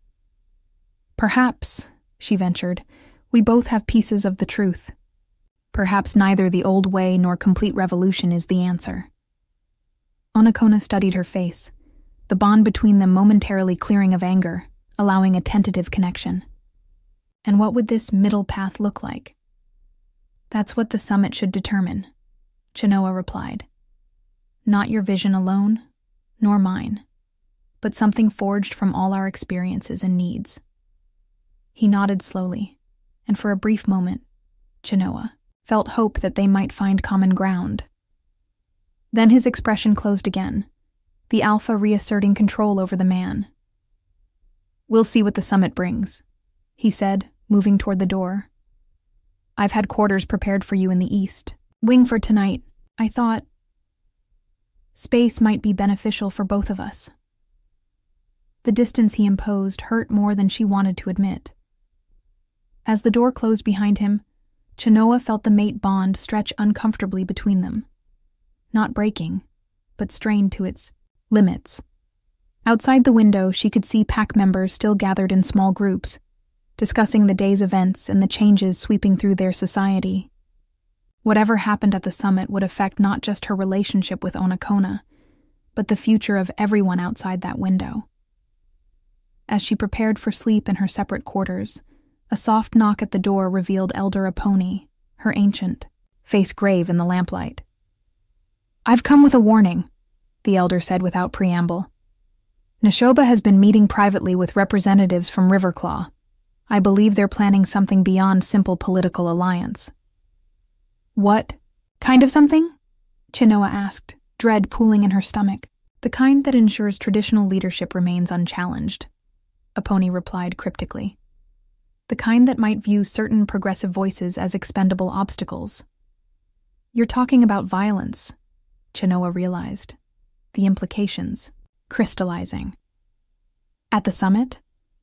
Perhaps, she ventured, we both have pieces of the truth. Perhaps neither the old way nor complete revolution is the answer. Onokona studied her face, the bond between them momentarily clearing of anger, allowing a tentative connection. And what would this middle path look like? That's what the summit should determine, Chenoa replied. Not your vision alone, nor mine, but something forged from all our experiences and needs. He nodded slowly, and for a brief moment, Chenoa felt hope that they might find common ground. Then his expression closed again, the Alpha reasserting control over the man. We'll see what the summit brings, he said, moving toward the door. I've had quarters prepared for you in the east. Wing for tonight, I thought. Space might be beneficial for both of us. The distance he imposed hurt more than she wanted to admit. As the door closed behind him, Chenoa felt the mate bond stretch uncomfortably between them. Not breaking, but strained to its limits. Outside the window, she could see pack members still gathered in small groups, discussing the day's events and the changes sweeping through their society. Whatever happened at the summit would affect not just her relationship with Onokona, but the future of everyone outside that window. As she prepared for sleep in her separate quarters, a soft knock at the door revealed Elder Eponi, her ancient, face grave in the lamplight. I've come with a warning, the elder said without preamble. Neshoba has been meeting privately with representatives from Riverclaw. I believe they're planning something beyond simple political alliance. What kind of something? Chenoa asked, dread pooling in her stomach. The kind that ensures traditional leadership remains unchallenged, Eponi replied cryptically. The kind that might view certain progressive voices as expendable obstacles. You're talking about violence, Chenoa realized, the implications crystallizing. At the summit?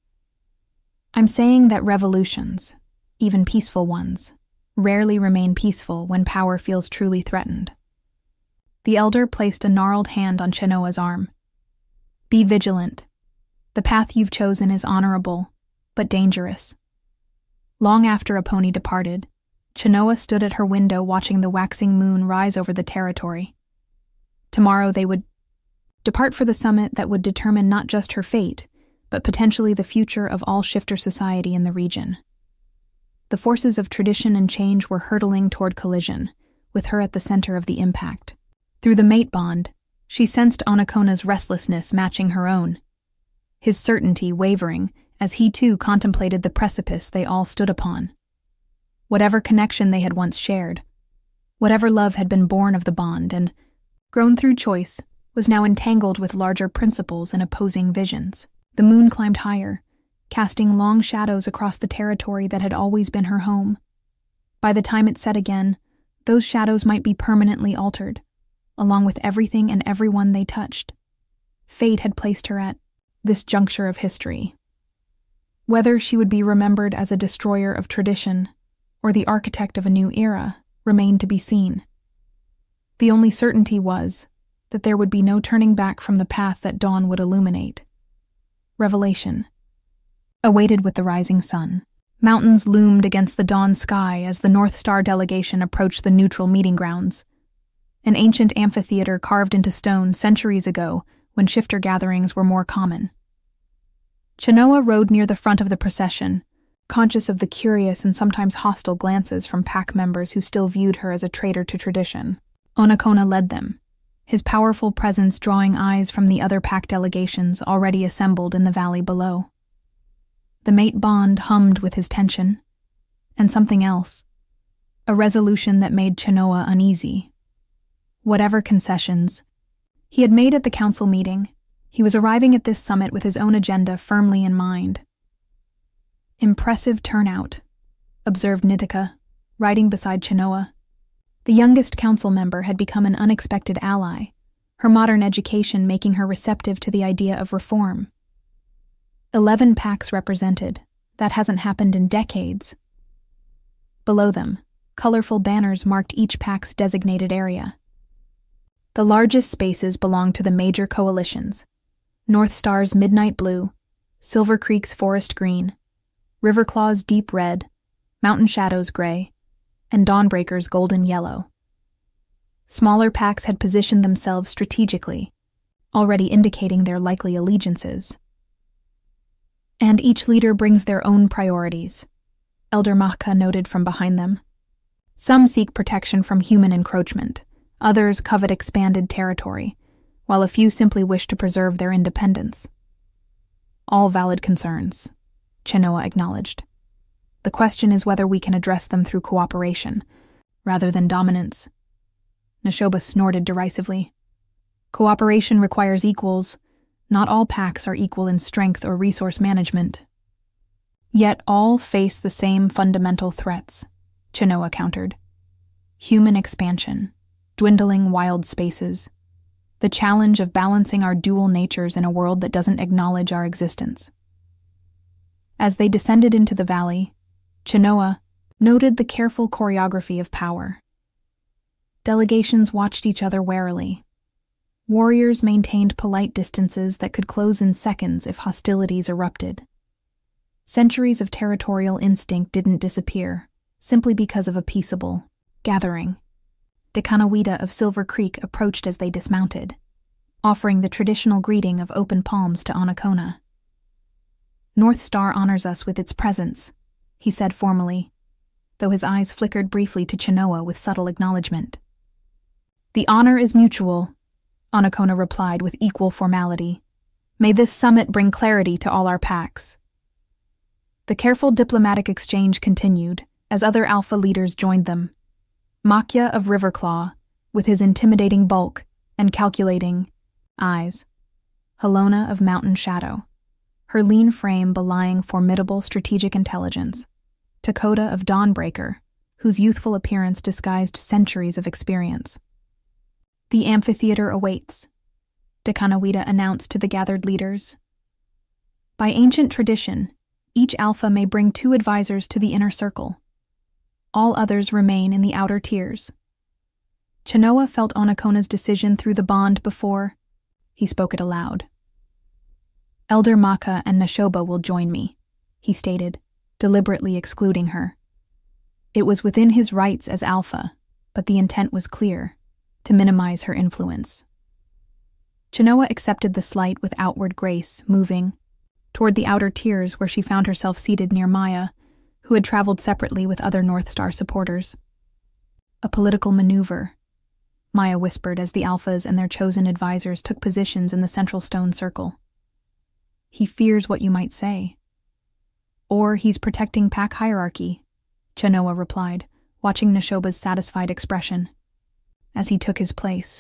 I'm saying that revolutions, even peaceful ones, rarely remain peaceful when power feels truly threatened. The elder placed a gnarled hand on Chenoa's arm. Be vigilant. The path you've chosen is honorable, but dangerous. Long after Eponi departed, Chenoa stood at her window watching the waxing moon rise over the territory. Tomorrow they would depart for the summit that would determine not just her fate, but potentially the future of all shifter society in the region. The forces of tradition and change were hurtling toward collision, with her at the center of the impact. Through the mate bond, she sensed Onokona's restlessness matching her own, his certainty wavering as he too contemplated the precipice they all stood upon. Whatever connection they had once shared, whatever love had been born of the bond and, grown through choice, was now entangled with larger principles and opposing visions. The moon climbed higher, casting long shadows across the territory that had always been her home. By the time it set again, those shadows might be permanently altered, along with everything and everyone they touched. Fate had placed her at this juncture of history. Whether she would be remembered as a destroyer of tradition or the architect of a new era remained to be seen. The only certainty was that there would be no turning back from the path that dawn would illuminate. Revelation awaited with the rising sun. Mountains loomed against the dawn sky as the North Star delegation approached the neutral meeting grounds. An ancient amphitheater carved into stone centuries ago when shifter gatherings were more common. Chenoa rode near the front of the procession, conscious of the curious and sometimes hostile glances from pack members who still viewed her as a traitor to tradition. Onokona led them, his powerful presence drawing eyes from the other pack delegations already assembled in the valley below. The mate bond hummed with his tension, and something else, a resolution that made Chenoa uneasy. Whatever concessions, He had made at the council meeting. He was arriving at this summit with his own agenda firmly in mind. "Impressive turnout," observed Nitika, riding beside Chenoa. The youngest council member had become an unexpected ally, her modern education making her receptive to the idea of reform. 11 packs represented. That hasn't happened in decades. Below them, colorful banners marked each pack's designated area. The largest spaces belonged to the major coalitions: North Star's Midnight Blue, Silver Creek's Forest Green, Riverclaw's Deep Red, Mountain Shadow's Gray, and Dawnbreaker's Golden Yellow. Smaller packs had positioned themselves strategically, already indicating their likely allegiances. "And each leader brings their own priorities," Elder Mahka noted from behind them. "Some seek protection from human encroachment, others covet expanded territory, while a few simply wish to preserve their independence." "All valid concerns," Chenoa acknowledged. "The question is whether we can address them through cooperation, rather than dominance." Neshoba snorted derisively. "Cooperation requires equals. Not all packs are equal in strength or resource management." "Yet all face the same fundamental threats," Chenoa countered. "Human expansion, dwindling wild spaces, the challenge of balancing our dual natures in a world that doesn't acknowledge our existence." As they descended into the valley, Chenoa noted the careful choreography of power. Delegations watched each other warily. Warriors maintained polite distances that could close in seconds if hostilities erupted. Centuries of territorial instinct didn't disappear, simply because of a peaceable gathering. Dekanawida of Silver Creek approached as they dismounted, offering the traditional greeting of open palms to Anakona. "North Star honors us with its presence," he said formally, though his eyes flickered briefly to Chenoa with subtle acknowledgement. "The honor is mutual," Anakona replied with equal formality. "May this summit bring clarity to all our packs." The careful diplomatic exchange continued as other Alpha leaders joined them. Makya of Riverclaw, with his intimidating bulk and calculating eyes. Halona of Mountain Shadow, her lean frame belying formidable strategic intelligence. Dakota of Dawnbreaker, whose youthful appearance disguised centuries of experience. "The amphitheater awaits," Dekanawida announced to the gathered leaders. By ancient tradition, each Alpha may bring 2 advisors to the inner circle. All others remain in the outer tiers. Chenoa felt Onakona's decision through the bond before he spoke it aloud. "Elder Maka and Neshoba will join me," he stated, deliberately excluding her. It was within his rights as Alpha, but the intent was clear: to minimize her influence. Chenoa accepted the slight with outward grace, moving toward the outer tiers where she found herself seated near Maya, who had traveled separately with other North Star supporters. "A political maneuver," Maya whispered as the Alphas and their chosen advisors took positions in the central stone circle. "He fears what you might say." "Or he's protecting pack hierarchy," Chenoa replied, watching Neshoba's satisfied expression as he took his place.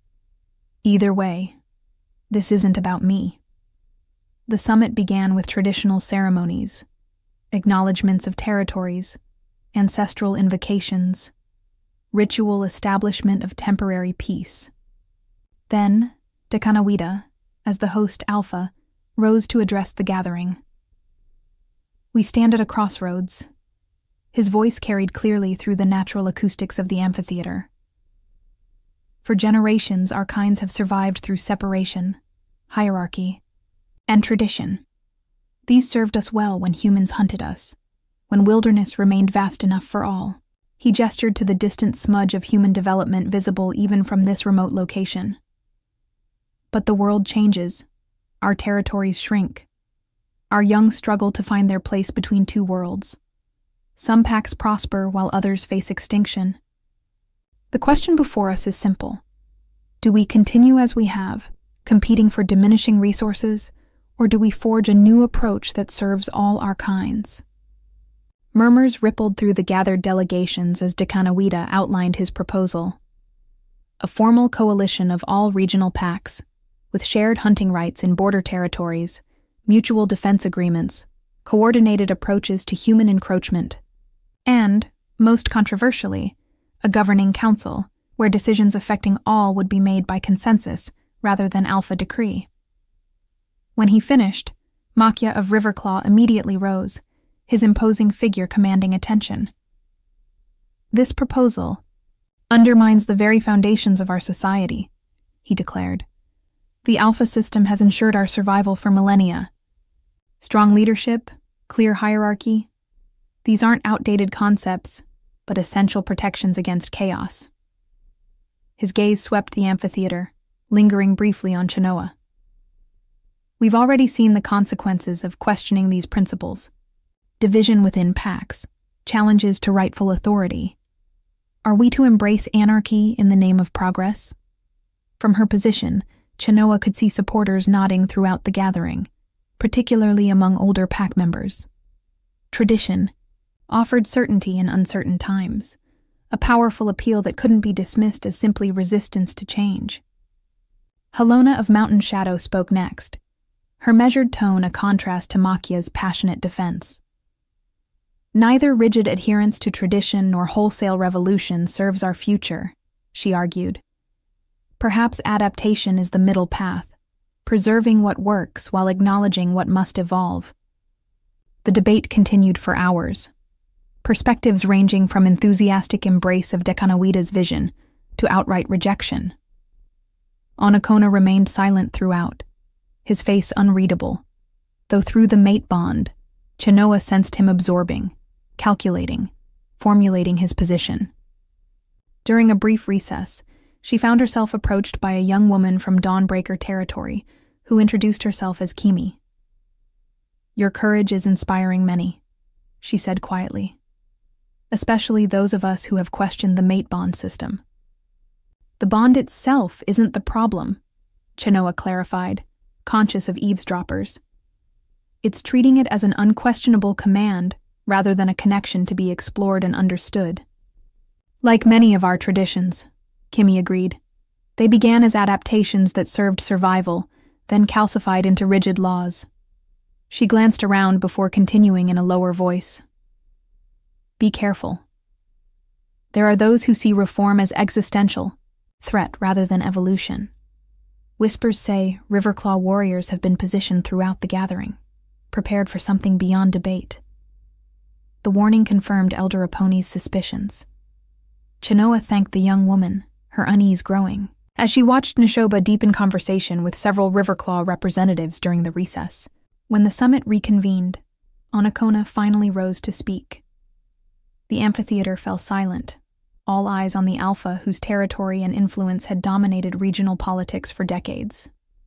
"Either way, this isn't about me." The summit began with traditional ceremonies, acknowledgements of territories, ancestral invocations, ritual establishment of temporary peace. Then, Dekanawida, as the host Alpha, rose to address the gathering. "We stand at a crossroads." His voice carried clearly through the natural acoustics of the amphitheater. "For generations, our kinds have survived through separation, hierarchy, and tradition. These served us well when humans hunted us, when wilderness remained vast enough for all." He gestured to the distant smudge of human development visible even from this remote location. "But the world changes. Our territories shrink. Our young struggle to find their place between 2 worlds. Some packs prosper while others face extinction. The question before us is simple. Do we continue as we have, competing for diminishing resources, or do we forge a new approach that serves all our kinds?" Murmurs rippled through the gathered delegations as Dekanawida outlined his proposal. a formal coalition of all regional packs, with shared hunting rights in border territories, mutual defense agreements, coordinated approaches to human encroachment, and, most controversially, a governing council where decisions affecting all would be made by consensus rather than alpha decree. When he finished, Makia of Riverclaw immediately rose, his imposing figure commanding attention. "This proposal undermines the very foundations of our society," he declared. "The Alpha system has ensured our survival for millennia. Strong leadership, clear hierarchy, these aren't outdated concepts, but essential protections against chaos." His gaze swept the amphitheater, lingering briefly on Chenoa. "We've already seen the consequences of questioning these principles. Division within packs, challenges to rightful authority. Are we to embrace anarchy in the name of progress?" From her position, Chenoa could see supporters nodding throughout the gathering, particularly among older pack members. Tradition offered certainty in uncertain times, a powerful appeal that couldn't be dismissed as simply resistance to change. Helona of Mountain Shadow spoke next, her measured tone a contrast to Makia's passionate defense. "Neither rigid adherence to tradition nor wholesale revolution serves our future," she argued. "Perhaps adaptation is the middle path, preserving what works while acknowledging what must evolve." The debate continued for hours, perspectives ranging from enthusiastic embrace of Dekanawita's vision to outright rejection. Onokona remained silent throughout, his face unreadable, though through the mate bond, Chenoa sensed him absorbing, calculating, formulating his position. During a brief recess, she found herself approached by a young woman from Dawnbreaker territory who introduced herself as Kimi. "Your courage is inspiring many," she said quietly, "especially those of us who have questioned the mate bond system." "The bond itself isn't the problem," Chenoa clarified, conscious of eavesdroppers. "It's treating it as an unquestionable command rather than a connection to be explored and understood." "Like many of our traditions," Kimi agreed. "They began as adaptations that served survival, then calcified into rigid laws." She glanced around before continuing in a lower voice. "Be careful. There are those who see reform as existential, threat rather than evolution. Whispers say Riverclaw warriors have been positioned throughout the gathering, prepared for something beyond debate." The warning confirmed Elder Aponi's suspicions. Chenoa thanked the young woman, her unease growing, as she watched Neshoba deepen conversation with several Riverclaw representatives during the recess. When the summit reconvened, Onokona finally rose to speak. The amphitheater fell silent, all eyes on the Alpha whose territory and influence had dominated regional politics for decades.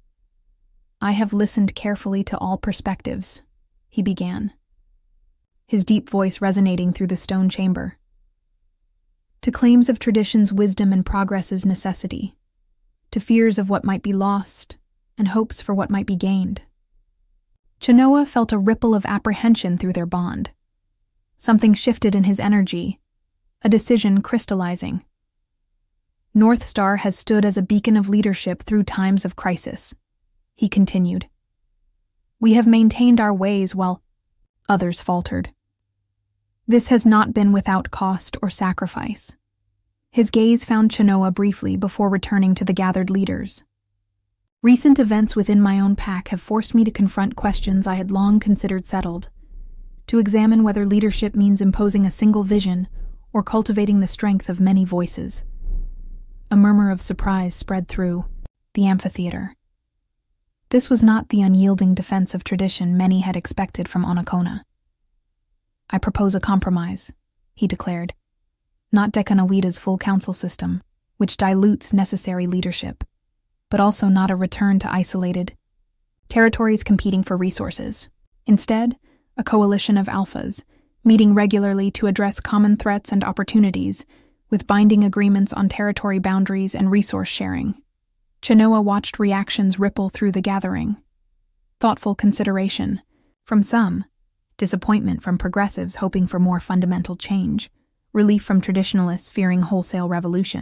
"I have listened carefully to all perspectives," he began, his deep voice resonating through the stone chamber. "To claims of tradition's wisdom and progress's necessity, to fears of what might be lost, and hopes for what might be gained." Chenoa felt a ripple of apprehension through their bond. Something shifted in his energy, a decision crystallizing. "North Star has stood as a beacon of leadership through times of crisis," he continued. "We have maintained our ways while others faltered. This has not been without cost or sacrifice." His gaze found Chenoa briefly before returning to the gathered leaders. "Recent events within my own pack have forced me to confront questions I had long considered settled, to examine whether leadership means imposing a single vision or cultivating the strength of many voices." A murmur of surprise spread through the amphitheater. This was not the unyielding defense of tradition many had expected from Onokona. "I propose a compromise," he declared. "Not Dekanawita's full council system, which dilutes necessary leadership, but also not a return to isolated territories competing for resources. Instead, a coalition of alphas, meeting regularly to address common threats and opportunities, with binding agreements on territory boundaries and resource sharing." Chenoa watched reactions ripple through the gathering. Thoughtful consideration from some, disappointment from progressives hoping for more fundamental change, relief from traditionalists fearing wholesale revolution.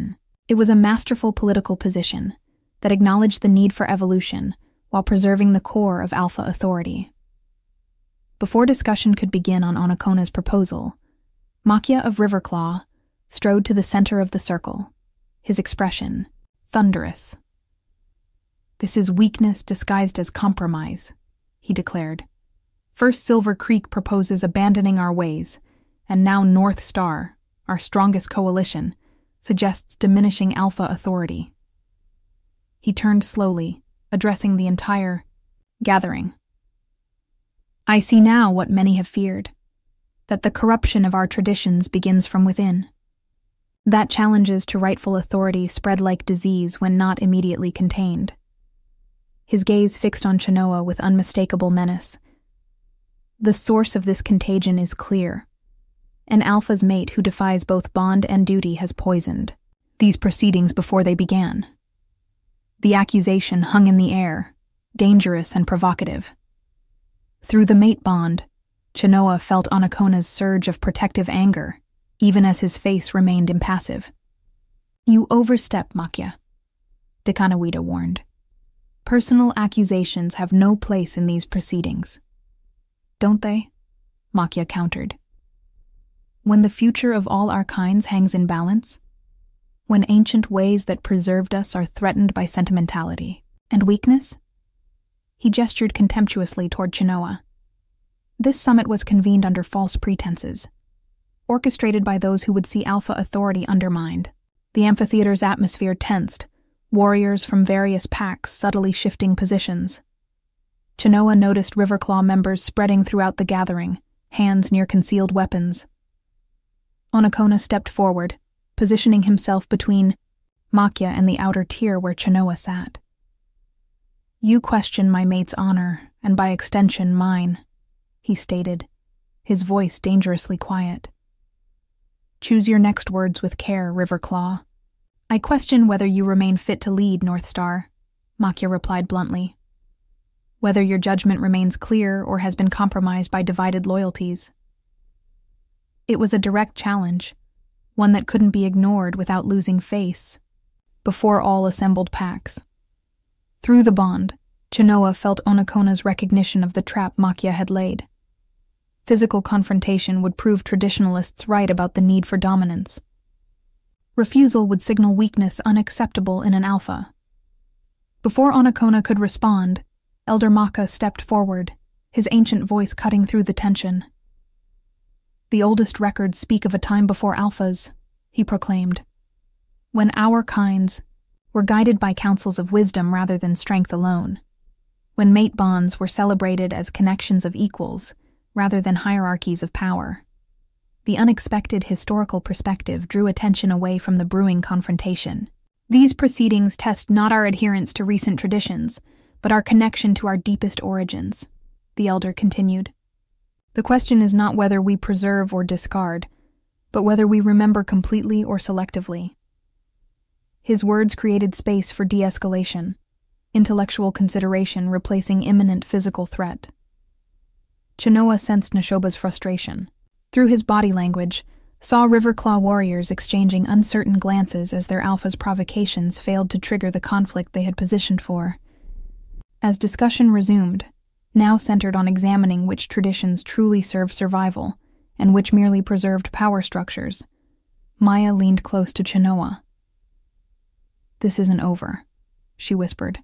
It was a masterful political position that acknowledged the need for evolution while preserving the core of Alpha authority. Before discussion could begin on Onokona's proposal, Makia of Riverclaw strode to the center of the circle, his expression thunderous. "This is weakness disguised as compromise," he declared. "First Silver Creek proposes abandoning our ways, and now North Star, our strongest coalition, suggests diminishing Alpha authority." He turned slowly, addressing the entire gathering. "I see now what many have feared, that the corruption of our traditions begins from within. That challenges to rightful authority spread like disease when not immediately contained." His gaze fixed on Chenoa with unmistakable menace. "The source of this contagion is clear. An Alpha's mate who defies both bond and duty has poisoned these proceedings before they began." The accusation hung in the air, dangerous and provocative. Through the mate bond, Chenoa felt Onokona's surge of protective anger, even as his face remained impassive. "You overstep, Makia," Dekanawida warned. "Personal accusations have no place in these proceedings." "Don't they?" Makia countered. "When the future of all our kinds hangs in balance, when ancient ways that preserved us are threatened by sentimentality and weakness?" He gestured contemptuously toward Chenoa. This summit was convened under false pretenses, orchestrated by those who would see Alpha authority undermined. The amphitheater's atmosphere tensed, warriors from various packs subtly shifting positions. Chenoa noticed Riverclaw members spreading throughout the gathering, hands near concealed weapons. Onokona stepped forward, positioning himself between Makia and the outer tier where Chenoa sat. "You question my mate's honor, and by extension mine," he stated, his voice dangerously quiet. "Choose your next words with care, Riverclaw." "I question whether you remain fit to lead, North Star," Makia replied bluntly. "Whether your judgment remains clear or has been compromised by divided loyalties." It was a direct challenge, one that couldn't be ignored without losing face, before all assembled packs. Through the bond, Chenoa felt Onokona's recognition of the trap Makia had laid. Physical confrontation would prove traditionalists right about the need for dominance. Refusal would signal weakness unacceptable in an Alpha. Before Onokona could respond, Elder Maka stepped forward, his ancient voice cutting through the tension. "The oldest records speak of a time before Alphas," he proclaimed, "when our kinds were guided by counsels of wisdom rather than strength alone, when mate bonds were celebrated as connections of equals rather than hierarchies of power. The unexpected historical perspective drew attention away from the brewing confrontation. These proceedings test not our adherence to recent traditions, but our connection to our deepest origins," the elder continued. "The question is not whether we preserve or discard, but whether we remember completely or selectively." His words created space for de-escalation, intellectual consideration replacing imminent physical threat. Chenoa sensed Neshoba's frustration. Through his body language, saw Riverclaw warriors exchanging uncertain glances as their Alpha's provocations failed to trigger the conflict they had positioned for. As discussion resumed, now centered on examining which traditions truly served survival and which merely preserved power structures, Maya leaned close to Chenoa. "This isn't over," she whispered.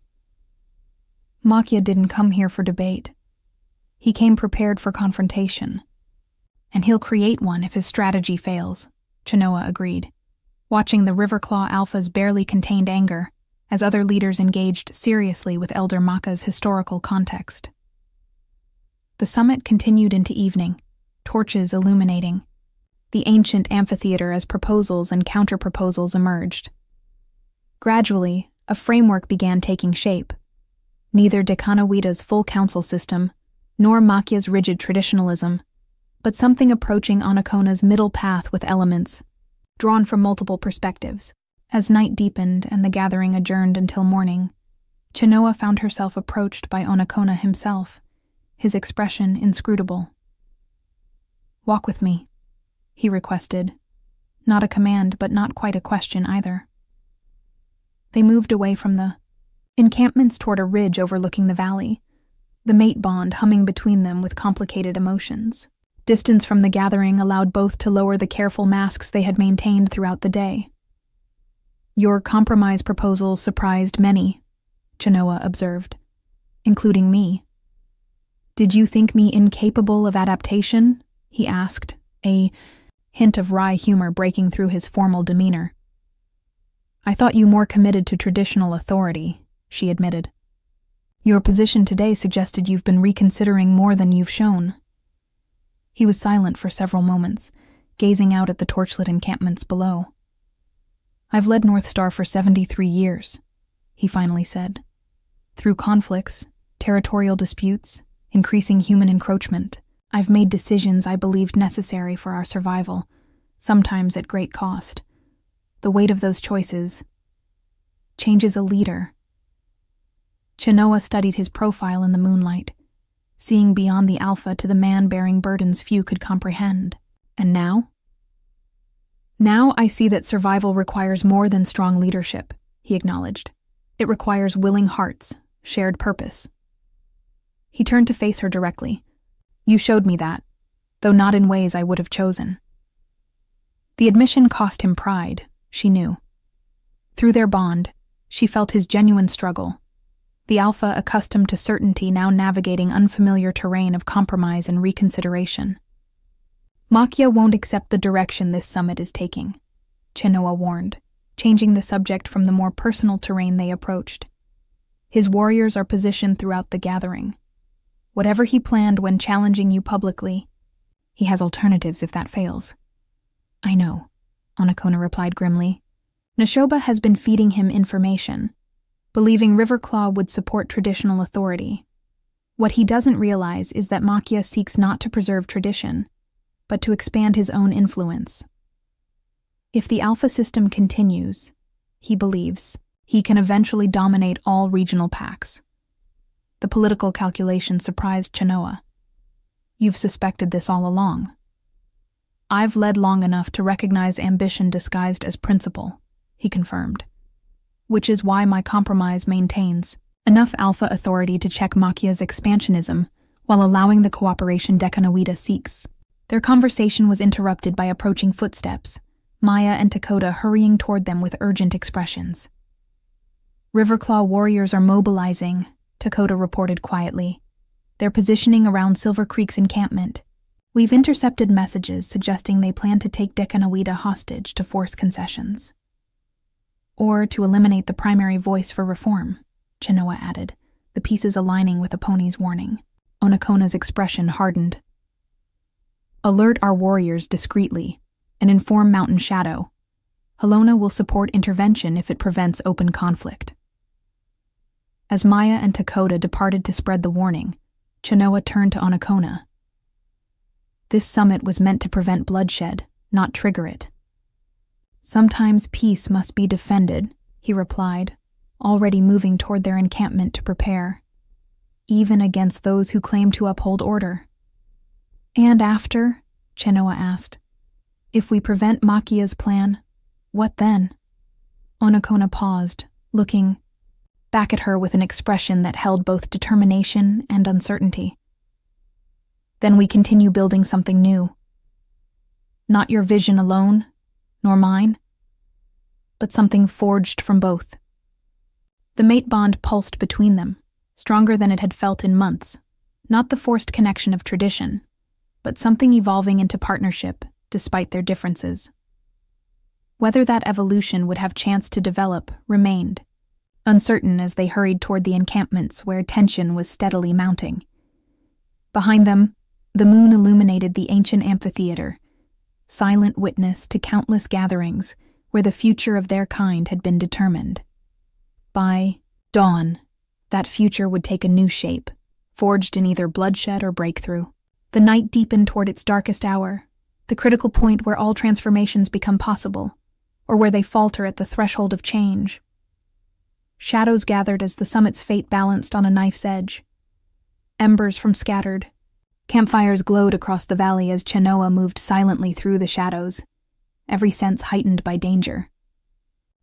"Makia didn't come here for debate. He came prepared for confrontation. And he'll create one if his strategy fails," Chenoa agreed, watching the Riverclaw Alpha's barely contained anger as other leaders engaged seriously with Elder Maka's historical context. The summit continued into evening, torches illuminating the ancient amphitheater as proposals and counter-proposals emerged. Gradually, a framework began taking shape. Neither Dekanawida's full council system, nor Makia's rigid traditionalism, but something approaching Onokona's middle path with elements, drawn from multiple perspectives. As night deepened and the gathering adjourned until morning, Chenoa found herself approached by Onokona himself, his expression inscrutable. "Walk with me," he requested, not a command but not quite a question either. They moved away from the encampments toward a ridge overlooking the valley, the mate bond humming between them with complicated emotions. Distance from the gathering allowed both to lower the careful masks they had maintained throughout the day. "Your compromise proposal surprised many," Chenoa observed, "including me." "Did you think me incapable of adaptation?" he asked, a hint of wry humor breaking through his formal demeanor. "I thought you more committed to traditional authority," she admitted. "Your position today suggested you've been reconsidering more than you've shown." He was silent for several moments, gazing out at the torchlit encampments below. "I've led North Star for 73 years, he finally said. "Through conflicts, territorial disputes, increasing human encroachment, I've made decisions I believed necessary for our survival, sometimes at great cost. The weight of those choices changes a leader." Chenoa studied his profile in the moonlight, seeing beyond the alpha to the man bearing burdens few could comprehend. "And now?" "Now I see that survival requires more than strong leadership," he acknowledged. "It requires willing hearts, shared purpose." He turned to face her directly. "You showed me that, though not in ways I would have chosen." The admission cost him pride, she knew. Through their bond, she felt his genuine struggle, the alpha accustomed to certainty now navigating unfamiliar terrain of compromise and reconsideration. "Maquia won't accept the direction this summit is taking," Chenoa warned, changing the subject from the more personal terrain they approached. "His warriors are positioned throughout the gathering. Whatever he planned when challenging you publicly, he has alternatives if that fails." "I know," Onokona replied grimly. "Neshoba has been feeding him information, believing Riverclaw would support traditional authority. What he doesn't realize is that Maquia seeks not to preserve tradition, but to expand his own influence. If the Alpha system continues, he believes, he can eventually dominate all regional pacts." The political calculation surprised Chenoa. "You've suspected this all along." "I've led long enough to recognize ambition disguised as principle," he confirmed. "Which is why my compromise maintains enough Alpha authority to check Maquia's expansionism while allowing the cooperation Decanawida seeks." Their conversation was interrupted by approaching footsteps, Maya and Dakota hurrying toward them with urgent expressions. "Riverclaw warriors are mobilizing," Dakota reported quietly. "They're positioning around Silver Creek's encampment. We've intercepted messages suggesting they plan to take Decanawida hostage to force concessions. Or to eliminate the primary voice for reform," Chenoa added, the pieces aligning with Aponi's warning. Onokona's expression hardened. "Alert our warriors discreetly and inform Mountain Shadow. Halona will support intervention if it prevents open conflict." As Maya and Dakota departed to spread the warning, Chenoa turned to Onokona. "This summit was meant to prevent bloodshed, not trigger it." "Sometimes peace must be defended," he replied, already moving toward their encampment to prepare, "even against those who claim to uphold order." "And after?" Chenoa asked. "If we prevent Maquia's plan, what then?" Onokona paused, looking back at her with an expression that held both determination and uncertainty. "Then we continue building something new. Not your vision alone, nor mine, but something forged from both." The mate bond pulsed between them, stronger than it had felt in months, not the forced connection of tradition, but something evolving into partnership despite their differences. Whether that evolution would have chance to develop remained, uncertain as they hurried toward the encampments where tension was steadily mounting. Behind them, the moon illuminated the ancient amphitheater, silent witness to countless gatherings where the future of their kind had been determined. By dawn, that future would take a new shape, forged in either bloodshed or breakthrough. The night deepened toward its darkest hour, the critical point where all transformations become possible, or where they falter at the threshold of change. Shadows gathered as the summit's fate balanced on a knife's edge. Embers from scattered. Campfires glowed across the valley as Chenoa moved silently through the shadows, every sense heightened by danger.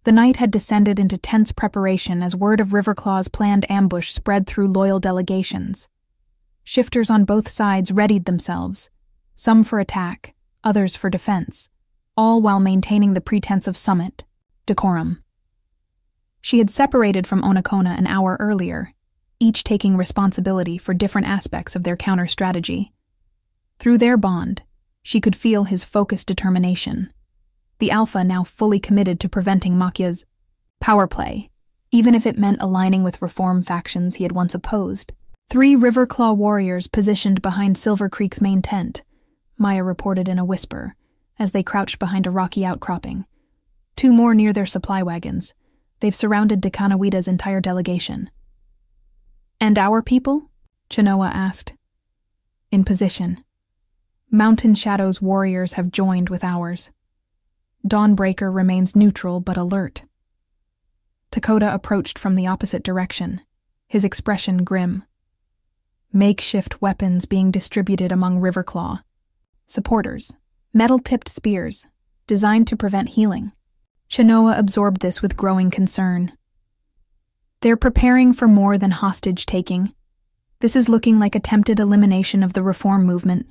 The night had descended into tense preparation as word of Riverclaw's planned ambush spread through loyal delegations. Shifters on both sides readied themselves, some for attack, others for defense, all while maintaining the pretense of summit, decorum. She had separated from Onokona an hour earlier, each taking responsibility for different aspects of their counter-strategy. Through their bond, she could feel his focused determination. The Alpha now fully committed to preventing Makya's power play, even if it meant aligning with reform factions he had once opposed. 3 Riverclaw warriors positioned behind Silver Creek's main tent, Maya reported in a whisper, as they crouched behind a rocky outcropping. 2 more near their supply wagons. They've surrounded Dekanawita's entire delegation. And our people? Chenoa asked. In position. Mountain Shadow's warriors have joined with ours. Dawnbreaker remains neutral but alert. Takota approached from the opposite direction, his expression grim. Makeshift weapons being distributed among Riverclaw. Supporters. Metal-tipped spears, designed to prevent healing. Chenoa absorbed this with growing concern. They're preparing for more than hostage-taking. This is looking like attempted elimination of the reform movement.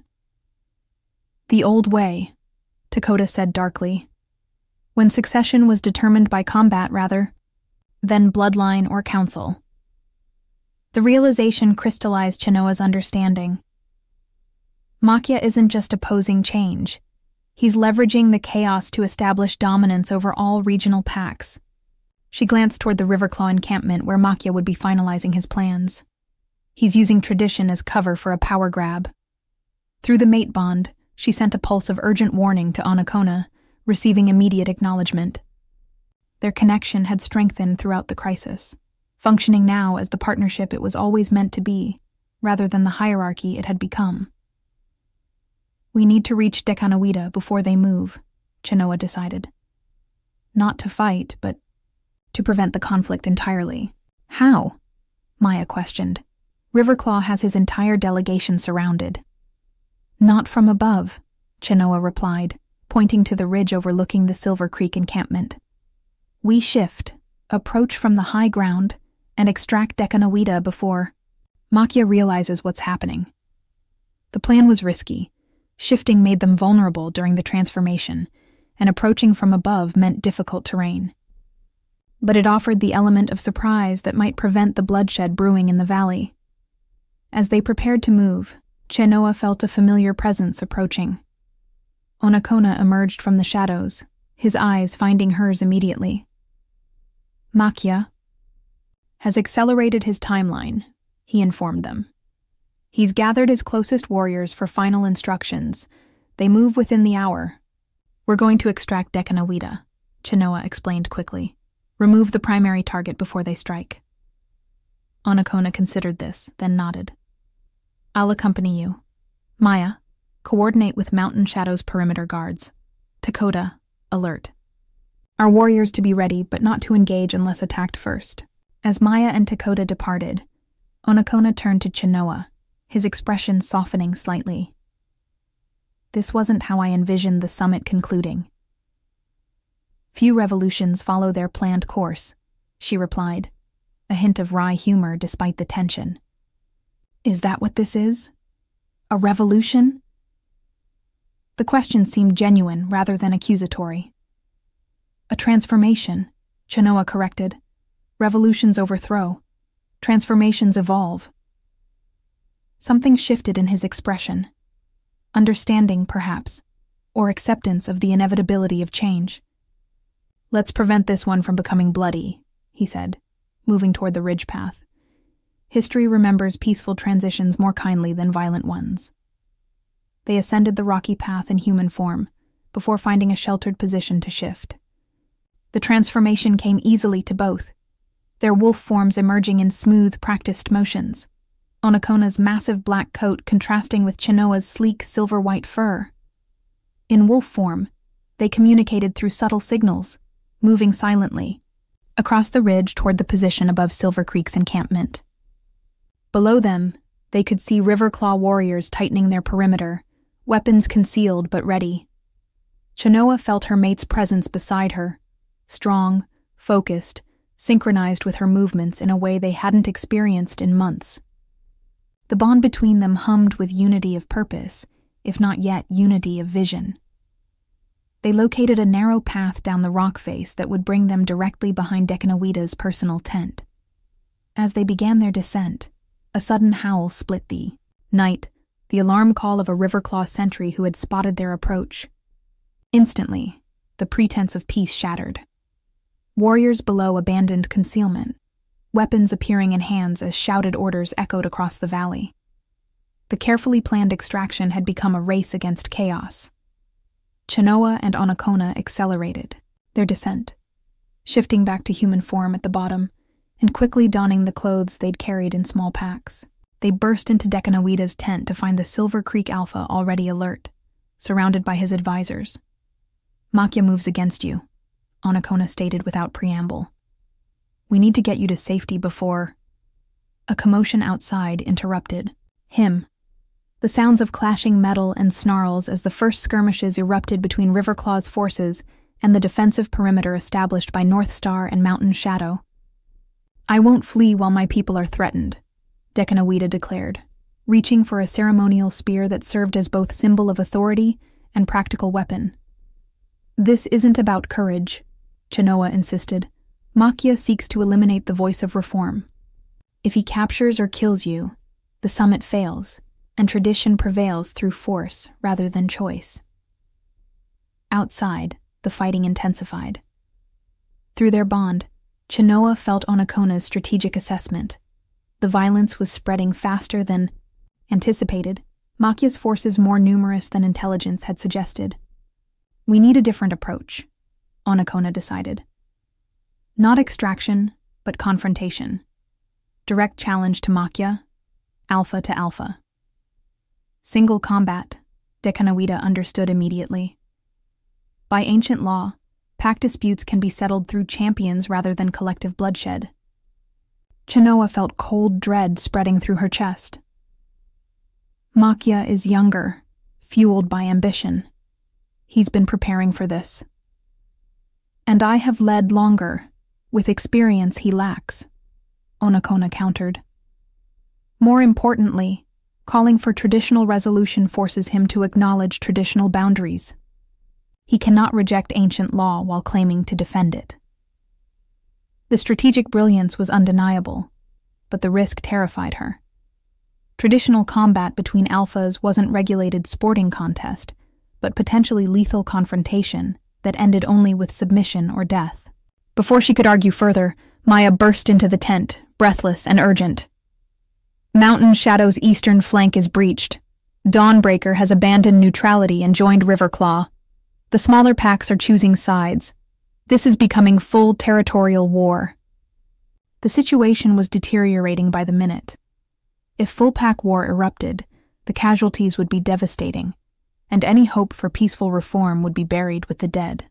The old way, Takota said darkly. When succession was determined by combat, rather, than bloodline or council. The realization crystallized Chenoa's understanding. Makya isn't just opposing change. He's leveraging the chaos to establish dominance over all regional packs. She glanced toward the Riverclaw encampment where Makya would be finalizing his plans. He's using tradition as cover for a power grab. Through the mate bond, she sent a pulse of urgent warning to Onokona, receiving immediate acknowledgement. Their connection had strengthened throughout the crisis, functioning now as the partnership it was always meant to be, rather than the hierarchy it had become. We need to reach Dekanawita before they move, Chenoa decided. Not to fight, but to prevent the conflict entirely. How? Maya questioned. Riverclaw has his entire delegation surrounded. Not from above, Chenoa replied, pointing to the ridge overlooking the Silver Creek encampment. We shift, approach from the high ground, and extract Dekanawita before Makya realizes what's happening. The plan was risky. Shifting made them vulnerable during the transformation, and approaching from above meant difficult terrain. But it offered the element of surprise that might prevent the bloodshed brewing in the valley. As they prepared to move, Chenoa felt a familiar presence approaching. Onokona emerged from the shadows, his eyes finding hers immediately. Makya has accelerated his timeline, he informed them. He's gathered his closest warriors for final instructions. They move within the hour. We're going to extract Dekanawita, Chenoa explained quickly. Remove the primary target before they strike. Onokona considered this, then nodded. I'll accompany you. Maya, coordinate with Mountain Shadow's perimeter guards. Takota, alert. Our warriors to be ready, but not to engage unless attacked first. As Maya and Takota departed, Onokona turned to Chenoa, his expression softening slightly. This wasn't how I envisioned the summit concluding. Few revolutions follow their planned course, she replied, a hint of wry humor despite the tension. Is that what this is? A revolution? The question seemed genuine rather than accusatory. A transformation, Chenoa corrected. Revolutions overthrow. Transformations evolve. Something shifted in his expression. Understanding, perhaps, or acceptance of the inevitability of change. Let's prevent this one from becoming bloody, he said, moving toward the ridge path. History remembers peaceful transitions more kindly than violent ones. They ascended the rocky path in human form, before finding a sheltered position to shift. The transformation came easily to both, their wolf forms emerging in smooth, practiced motions, Onokona's massive black coat contrasting with Chenoa's sleek silver-white fur. In wolf form, they communicated through subtle signals, moving silently, across the ridge toward the position above Silver Creek's encampment. Below them, they could see Riverclaw warriors tightening their perimeter, weapons concealed but ready. Chenoa felt her mate's presence beside her, strong, focused, synchronized with her movements in a way they hadn't experienced in months. The bond between them hummed with unity of purpose, if not yet unity of vision. They located a narrow path down the rock face that would bring them directly behind Dekanawita's personal tent. As they began their descent, a sudden howl split the night, the alarm call of a Riverclaw sentry who had spotted their approach. Instantly, the pretense of peace shattered. Warriors below abandoned concealment, weapons appearing in hands as shouted orders echoed across the valley. The carefully planned extraction had become a race against chaos. Chenoa and Onokona accelerated their descent, shifting back to human form at the bottom and quickly donning the clothes they'd carried in small packs. They burst into Dekanawita's tent to find the Silver Creek Alpha already alert, surrounded by his advisors. "Makya moves against you," Onokona stated without preamble. "We need to get you to safety before—" A commotion outside interrupted him. The sounds of clashing metal and snarls as the first skirmishes erupted between Riverclaw's forces and the defensive perimeter established by North Star and Mountain Shadow. "I won't flee while my people are threatened," Dekanawita declared, reaching for a ceremonial spear that served as both symbol of authority and practical weapon. "This isn't about courage," Chenoa insisted. "Makya seeks to eliminate the voice of reform. If he captures or kills you, the summit fails, and tradition prevails through force rather than choice." Outside, the fighting intensified. Through their bond, Chenoa felt Onokona's strategic assessment. The violence was spreading faster than anticipated, Makya's forces more numerous than intelligence had suggested. "We need a different approach," Onokona decided. Not extraction, but confrontation. Direct challenge to Makya, alpha to alpha. Single combat, Dekanawita understood immediately. By ancient law, pack disputes can be settled through champions rather than collective bloodshed. Chenoa felt cold dread spreading through her chest. Makya is younger, fueled by ambition. He's been preparing for this. And I have led longer, with experience he lacks, Onokona countered. More importantly, calling for traditional resolution forces him to acknowledge traditional boundaries. He cannot reject ancient law while claiming to defend it. The strategic brilliance was undeniable, but the risk terrified her. Traditional combat between alphas wasn't regulated sporting contest, but potentially lethal confrontation that ended only with submission or death. Before she could argue further, Maya burst into the tent, breathless and urgent. "Mountain Shadow's eastern flank is breached. Dawnbreaker has abandoned neutrality and joined Riverclaw. The smaller packs are choosing sides. This is becoming full territorial war." The situation was deteriorating by the minute. If full pack war erupted, the casualties would be devastating, and any hope for peaceful reform would be buried with the dead.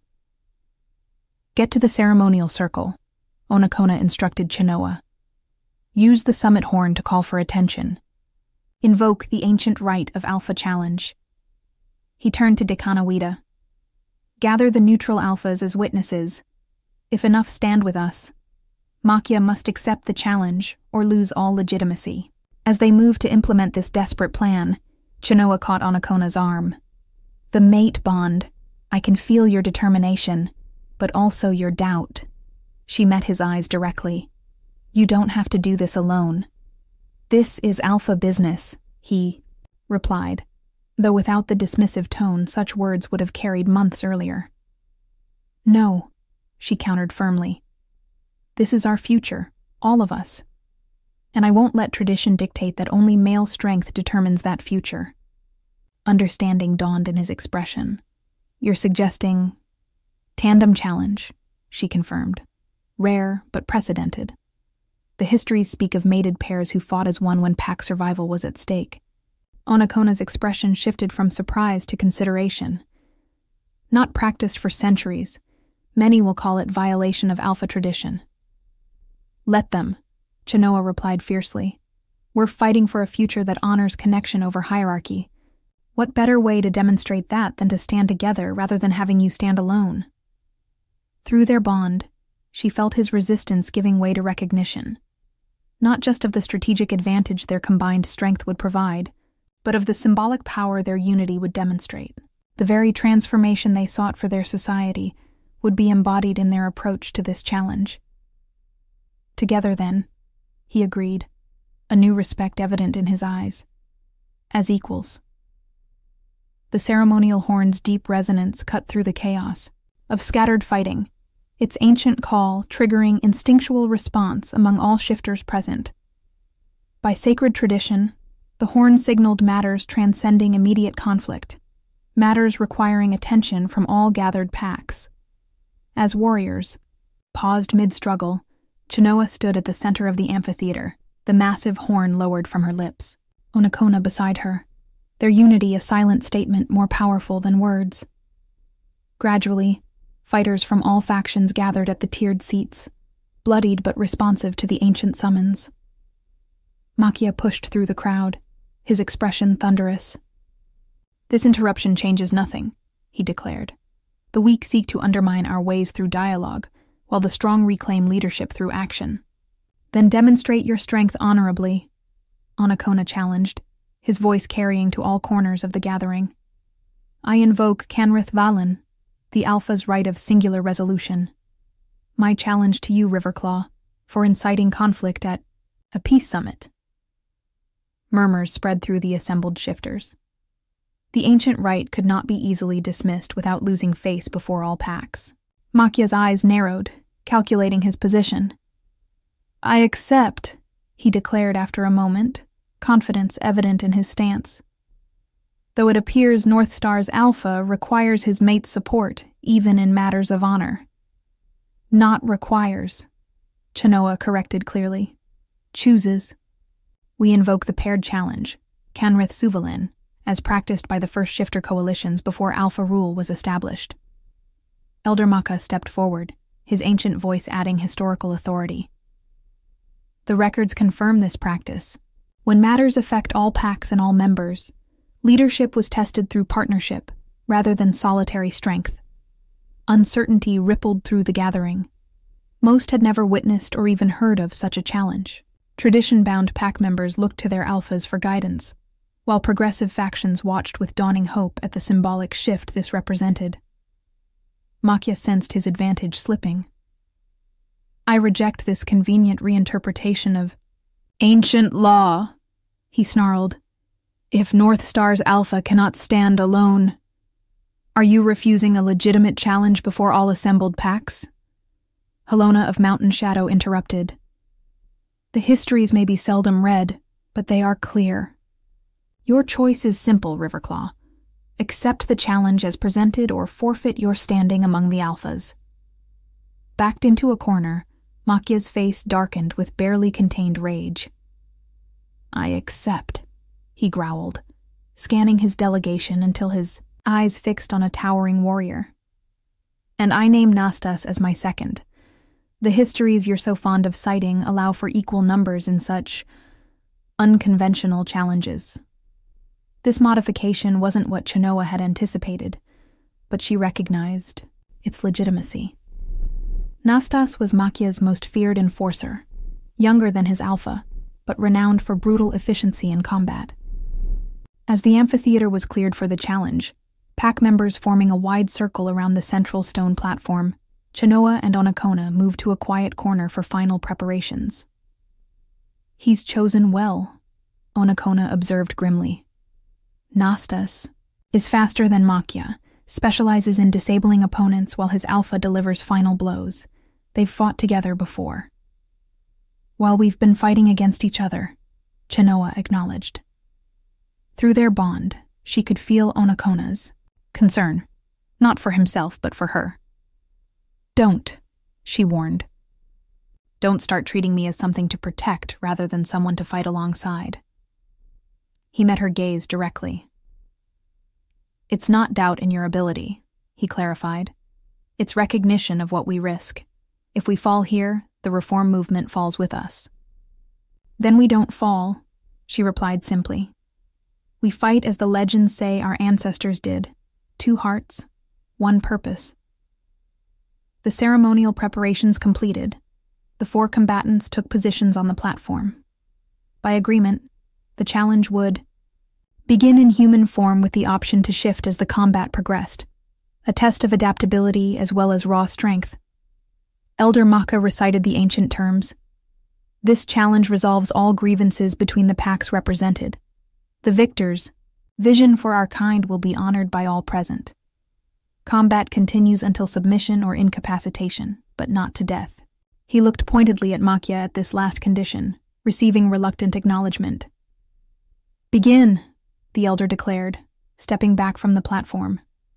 "Get to the ceremonial circle," Onokona instructed Chenoa. "Use the summit horn to call for attention. Invoke the ancient rite of Alpha Challenge." He turned to Dekanawita. "Gather the neutral alphas as witnesses. If enough stand with us, Makya must accept the challenge or lose all legitimacy." As they moved to implement this desperate plan, Chenoa caught Onokona's arm. "The mate bond. I can feel your determination, but also your doubt." She met his eyes directly. "You don't have to do this alone." "This is alpha business," he replied, though without the dismissive tone such words would have carried months earlier. "No," she countered firmly. "This is our future, all of us. And I won't let tradition dictate that only male strength determines that future." Understanding dawned in his expression. "You're suggesting—" "Tandem challenge," she confirmed. "Rare, but precedented. The histories speak of mated pairs who fought as one when pack survival was at stake." Onokona's expression shifted from surprise to consideration. "Not practiced for centuries. Many will call it violation of alpha tradition." "Let them," Chenoa replied fiercely. "We're fighting for a future that honors connection over hierarchy. What better way to demonstrate that than to stand together rather than having you stand alone?" Through their bond, she felt his resistance giving way to recognition, not just of the strategic advantage their combined strength would provide, but of the symbolic power their unity would demonstrate. The very transformation they sought for their society would be embodied in their approach to this challenge. Together, then, he agreed, a new respect evident in his eyes. As equals. The ceremonial horn's deep resonance cut through the chaos of scattered fighting, its ancient call triggering instinctual response among all shifters present. By sacred tradition, the horn signaled matters transcending immediate conflict, matters requiring attention from all gathered packs. As warriors, paused mid-struggle, Chenoa stood at the center of the amphitheater, the massive horn lowered from her lips, Onokona beside her, their unity a silent statement more powerful than words. Gradually, fighters from all factions gathered at the tiered seats, bloodied but responsive to the ancient summons. Makia pushed through the crowd, his expression thunderous. "This interruption changes nothing," he declared. "The weak seek to undermine our ways through dialogue, while the strong reclaim leadership through action." "Then demonstrate your strength honorably," Onokona challenged, his voice carrying to all corners of the gathering. "I invoke Canrith Valen, the Alpha's right of singular resolution. My challenge to you, Riverclaw, for inciting conflict at a peace summit." Murmurs spread through the assembled shifters. The ancient right could not be easily dismissed without losing face before all packs. Makia's eyes narrowed, calculating his position. "I accept," he declared after a moment, confidence evident in his stance. "Though it appears Northstar's Alpha requires his mate's support, even in matters of honor." "Not requires," Chenoa corrected clearly. "Chooses. We invoke the paired challenge, Canrith Suvalin, as practiced by the first shifter coalitions before Alpha rule was established." Elder Maka stepped forward, his ancient voice adding historical authority. "The records confirm this practice. When matters affect all packs and all members, leadership was tested through partnership rather than solitary strength. Uncertainty rippled through the gathering. Most had never witnessed or even heard of such a challenge. Tradition-bound pack members looked to their alphas for guidance, while progressive factions watched with dawning hope at the symbolic shift this represented. Makia sensed his advantage slipping. "I reject this convenient reinterpretation of ancient law," he snarled. "If Northstar's Alpha cannot stand alone, are you refusing a legitimate challenge before all assembled packs?" Helona of Mountain Shadow interrupted. "The histories may be seldom read, but they are clear. Your choice is simple, Riverclaw. Accept the challenge as presented or forfeit your standing among the Alphas." Backed into a corner, Makia's face darkened with barely contained rage. "I accept," he growled, scanning his delegation until his eyes fixed on a towering warrior. "And I name Nastas as my second. The histories you're so fond of citing allow for equal numbers in such unconventional challenges." This modification wasn't what Chenoa had anticipated, but she recognized its legitimacy. Nastas was Makia's most feared enforcer, younger than his alpha, but renowned for brutal efficiency in combat. As the amphitheater was cleared for the challenge, pack members forming a wide circle around the central stone platform, Chenoa and Onokona moved to a quiet corner for final preparations. "He's chosen well," Onokona observed grimly. "Nastas is faster than Makia, specializes in disabling opponents while his alpha delivers final blows. They've fought together before." "While we've been fighting against each other," Chenoa acknowledged. Through their bond, she could feel Onokona's concern, not for himself but for her. "Don't," she warned. "Don't start treating me as something to protect rather than someone to fight alongside." He met her gaze directly. "It's not doubt in your ability," he clarified. "It's recognition of what we risk. If we fall here, the reform movement falls with us." "Then we don't fall," she replied simply. "We fight as the legends say our ancestors did. 2 hearts, 1 purpose." The ceremonial preparations completed, the 4 combatants took positions on the platform. By agreement, the challenge would begin in human form with the option to shift as the combat progressed, a test of adaptability as well as raw strength. Elder Maka recited the ancient terms. This challenge resolves all grievances between the packs represented. The victor's vision for our kind will be honored by all present. Combat continues until submission or incapacitation, but not to death. He looked pointedly at Makya at this last condition, receiving reluctant acknowledgement. "Begin," the elder declared, stepping back from the platform.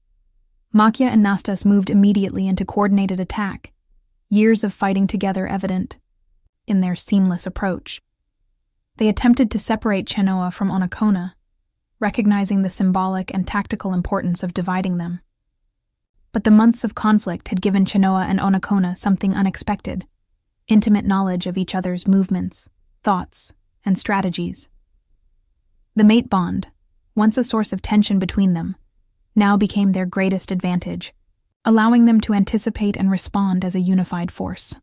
Makya and Nastas moved immediately into coordinated attack, years of fighting together evident in their seamless approach. They attempted to separate Chenoa from Onokona, recognizing the symbolic and tactical importance of dividing them. But the months of conflict had given Chenoa and Onokona something unexpected: intimate knowledge of each other's movements, thoughts, and strategies. The mate bond, once a source of tension between them, now became their greatest advantage, allowing them to anticipate and respond as a unified force.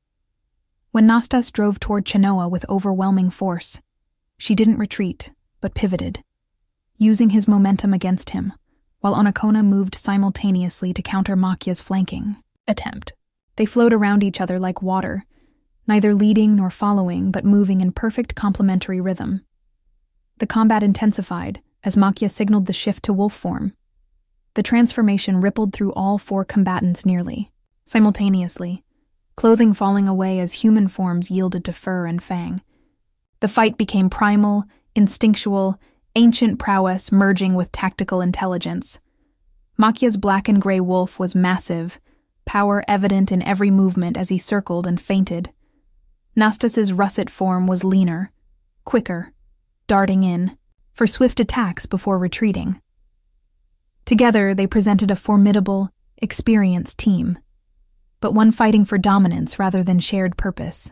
When Nastas drove toward Chenoa with overwhelming force, she didn't retreat, but pivoted, using his momentum against him, while Onokona moved simultaneously to counter Makya's flanking attempt. They flowed around each other like water, neither leading nor following, but moving in perfect complementary rhythm. The combat intensified as Makya signaled the shift to wolf form. The transformation rippled through all 4 combatants nearly, simultaneously, clothing falling away as human forms yielded to fur and fang. The fight became primal, instinctual, ancient prowess merging with tactical intelligence. Makya's black and gray wolf was massive, power evident in every movement as he circled and feinted. Nastas's russet form was leaner, quicker, darting in, for swift attacks before retreating. Together, they presented a formidable, experienced team, but one fighting for dominance rather than shared purpose.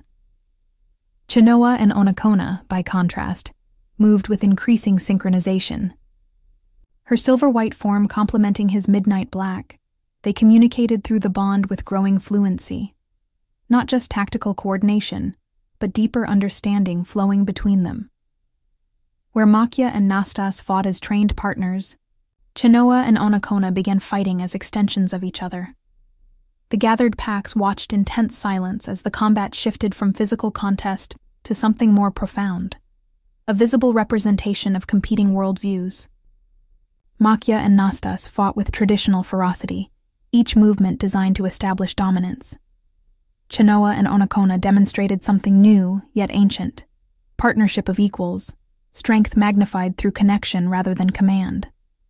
Chenoa and Onokona, by contrast, moved with increasing synchronization. Her silver-white form complementing his midnight black, they communicated through the bond with growing fluency. Not just tactical coordination, but deeper understanding flowing between them. Where Makya and Nastas fought as trained partners, Chenoa and Onokona began fighting as extensions of each other. The gathered packs watched in tense silence as the combat shifted from physical contest to something more profound, a visible representation of competing worldviews. Makya and Nastas fought with traditional ferocity, each movement designed to establish dominance. Chenoa and Onokona demonstrated something new, yet ancient: partnership of equals, strength magnified through connection rather than command.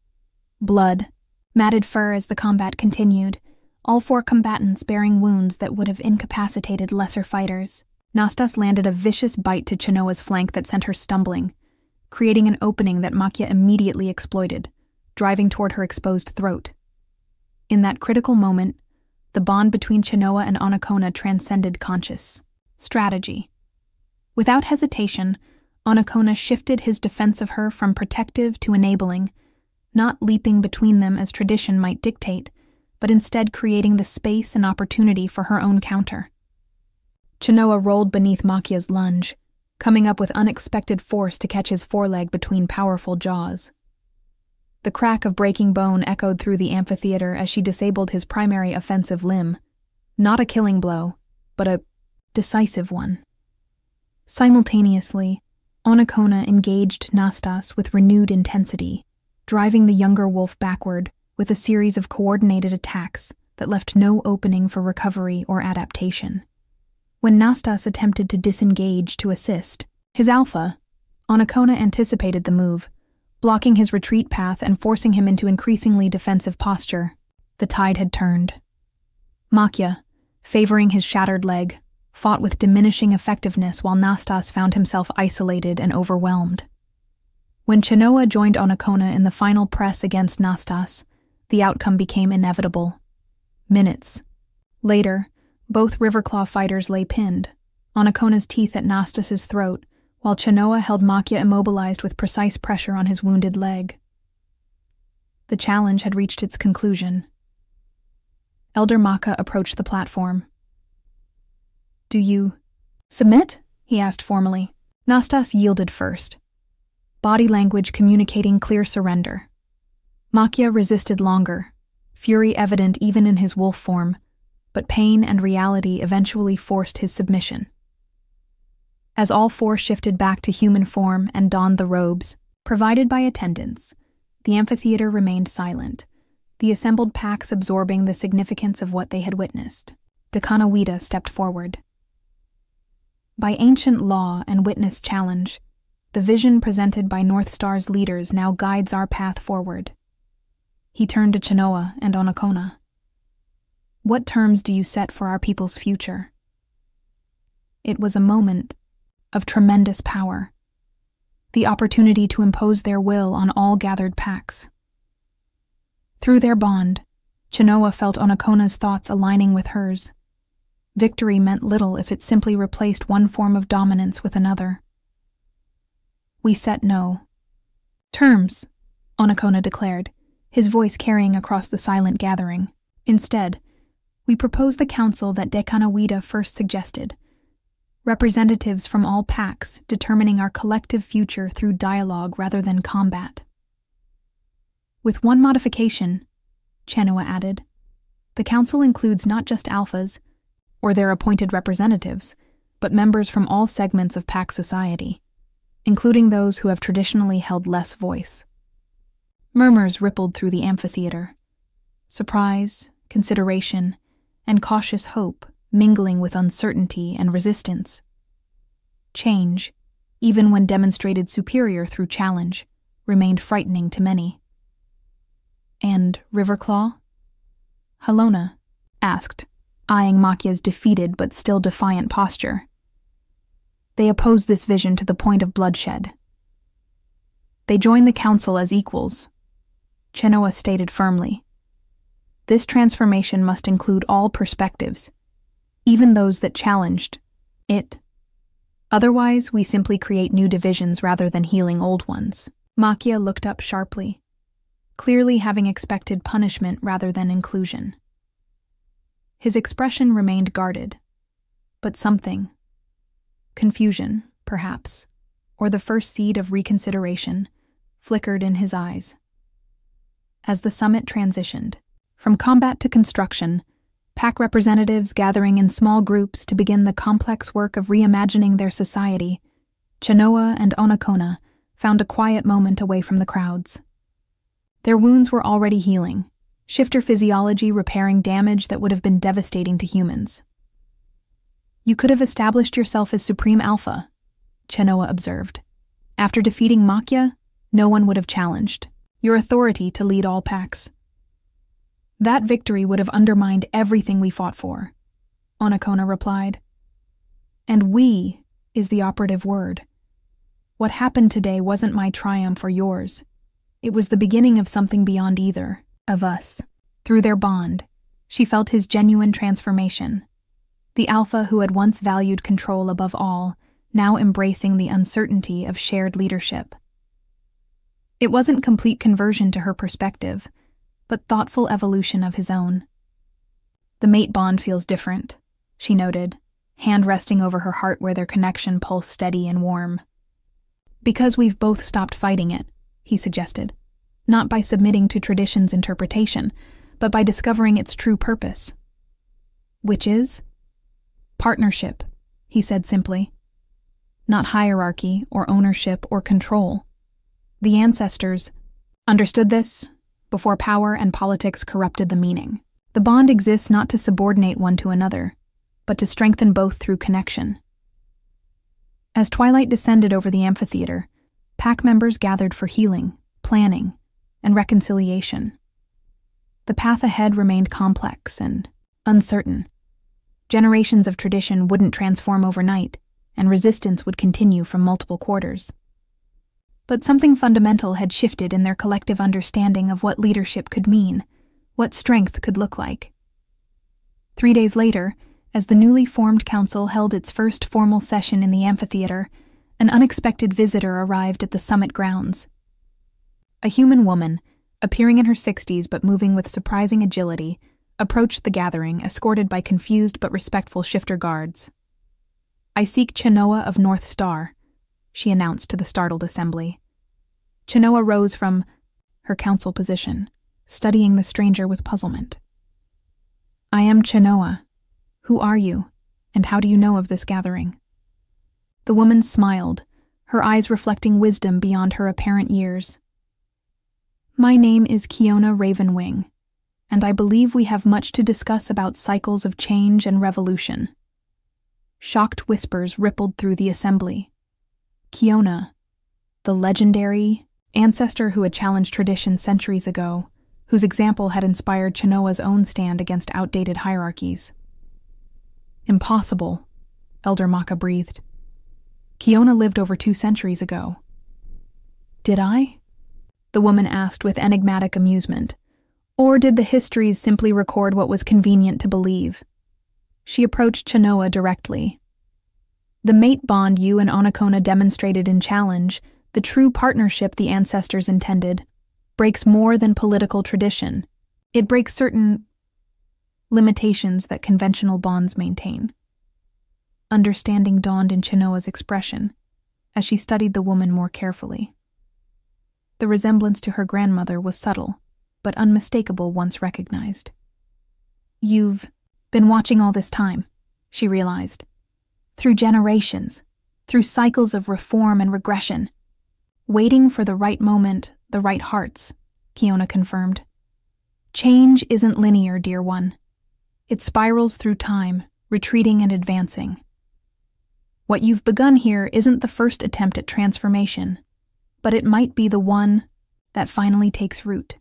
Blood, matted fur as the combat continued, all 4 combatants bearing wounds that would have incapacitated lesser fighters. Nastas landed a vicious bite to Chenoa's flank that sent her stumbling, creating an opening that Makya immediately exploited, driving toward her exposed throat. In that critical moment, the bond between Chenoa and Onokona transcended conscious strategy. Without hesitation, Onokona shifted his defense of her from protective to enabling, not leaping between them as tradition might dictate, but instead creating the space and opportunity for her own counter. Chenoa rolled beneath Makya's lunge, coming up with unexpected force to catch his foreleg between powerful jaws. The crack of breaking bone echoed through the amphitheater as she disabled his primary offensive limb. Not a killing blow, but a decisive one. Simultaneously, Onokona engaged Nastas with renewed intensity, driving the younger wolf backward with a series of coordinated attacks that left no opening for recovery or adaptation. When Nastas attempted to disengage to assist his alpha, Onokona anticipated the move, blocking his retreat path and forcing him into increasingly defensive posture. The tide had turned. Makya, favoring his shattered leg, fought with diminishing effectiveness while Nastas found himself isolated and overwhelmed. When Chenoa joined Onokona in the final press against Nastas, the outcome became inevitable. Minutes later, both Riverclaw fighters lay pinned, Onokona's teeth at Nastas's throat, while Chenoa held Makya immobilized with precise pressure on his wounded leg. The challenge had reached its conclusion. Elder Maka approached the platform. "Do you submit?" he asked formally. Nastas yielded first, body language communicating clear surrender. Makia resisted longer, fury evident even in his wolf form, but pain and reality eventually forced his submission. As all four shifted back to human form and donned the robes provided by attendants, the amphitheater remained silent, the assembled packs absorbing the significance of what they had witnessed. Dekanawida stepped forward. By ancient law and witness challenge, the vision presented by North Star's leaders now guides our path forward. He turned to Chenoa and Onokona. "What terms do you set for our people's future?" It was a moment of tremendous power, the opportunity to impose their will on all gathered packs. Through their bond, Chenoa felt Onokona's thoughts aligning with hers. Victory meant little if it simply replaced one form of dominance with another. "We set no terms," Onokona declared, his voice carrying across the silent gathering. "Instead, we propose the council that Dekanawida first suggested, representatives from all packs determining our collective future through dialogue rather than combat." "With one modification," Chenoa added. "The council includes not just alphas, or their appointed representatives, but members from all segments of pack society, including those who have traditionally held less voice." Murmurs rippled through the amphitheater. Surprise, consideration, and cautious hope mingling with uncertainty and resistance. Change, even when demonstrated superior through challenge, remained frightening to many. "And Riverclaw?" Halona asked, eyeing Makia's defeated but still defiant posture. "They oppose this vision to the point of bloodshed. They join the council as equals," Chenoa stated firmly. "This transformation must include all perspectives, even those that challenged it. Otherwise, we simply create new divisions rather than healing old ones." Makia looked up sharply, clearly having expected punishment rather than inclusion. His expression remained guarded, but something, confusion, perhaps, or the first seed of reconsideration, flickered in his eyes. As the summit transitioned, from combat to construction, pack representatives gathering in small groups to begin the complex work of reimagining their society, Chenoa and Onokona found a quiet moment away from the crowds. Their wounds were already healing, shifter physiology repairing damage that would have been devastating to humans. "You could have established yourself as Supreme Alpha," Chenoa observed. "After defeating Makia, no one would have challenged your authority to lead all packs. That victory would have undermined everything we fought for," Onokona replied. "And we is the operative word. What happened today wasn't my triumph or yours. It was the beginning of something beyond either of us." Through their bond, she felt his genuine transformation. The Alpha who had once valued control above all, now embracing the uncertainty of shared leadership. It wasn't complete conversion to her perspective, but thoughtful evolution of his own. "The mate bond feels different," she noted, hand resting over her heart where their connection pulsed steady and warm. "Because we've both stopped fighting it," he suggested, "not by submitting to tradition's interpretation, but by discovering its true purpose." "Which is?" "Partnership," he said simply. "Not hierarchy or ownership or control. The ancestors understood this before power and politics corrupted the meaning. The bond exists not to subordinate one to another, but to strengthen both through connection." As twilight descended over the amphitheater, pack members gathered for healing, planning, and reconciliation. The path ahead remained complex and uncertain. Generations of tradition wouldn't transform overnight, and resistance would continue from multiple quarters. But something fundamental had shifted in their collective understanding of what leadership could mean, what strength could look like. 3 days later, as the newly formed council held its first formal session in the amphitheater, an unexpected visitor arrived at the summit grounds. A human woman, appearing in her 60s but moving with surprising agility, approached the gathering, escorted by confused but respectful shifter guards. "I seek Chenoa of North Star," she announced to the startled assembly. Chenoa rose from her council position, studying the stranger with puzzlement. "I am Chenoa. Who are you, and how do you know of this gathering?" The woman smiled, her eyes reflecting wisdom beyond her apparent years. "My name is Kiona Ravenwing, and I believe we have much to discuss about cycles of change and revolution." Shocked whispers rippled through the assembly. Kiona, the legendary ancestor who had challenged tradition centuries ago, whose example had inspired Chenoa's own stand against outdated hierarchies. "Impossible," Elder Maka breathed. "Kiona lived over 2 centuries ago." "Did I?" the woman asked with enigmatic amusement. Or did the histories simply record what was convenient to believe? She approached Chenoa directly. "The mate bond you and Onokona demonstrated in challenge, the true partnership the ancestors intended, breaks more than political tradition. It breaks certain limitations that conventional bonds maintain." Understanding dawned in Chenoa's expression as she studied the woman more carefully. The resemblance to her grandmother was subtle, but unmistakable once recognized. "You've been watching all this time," she realized. "Through generations, through cycles of reform and regression. Waiting for the right moment, the right hearts," Kiona confirmed. "Change isn't linear, dear one. It spirals through time, retreating and advancing. What you've begun here isn't the first attempt at transformation, but it might be the one that finally takes root."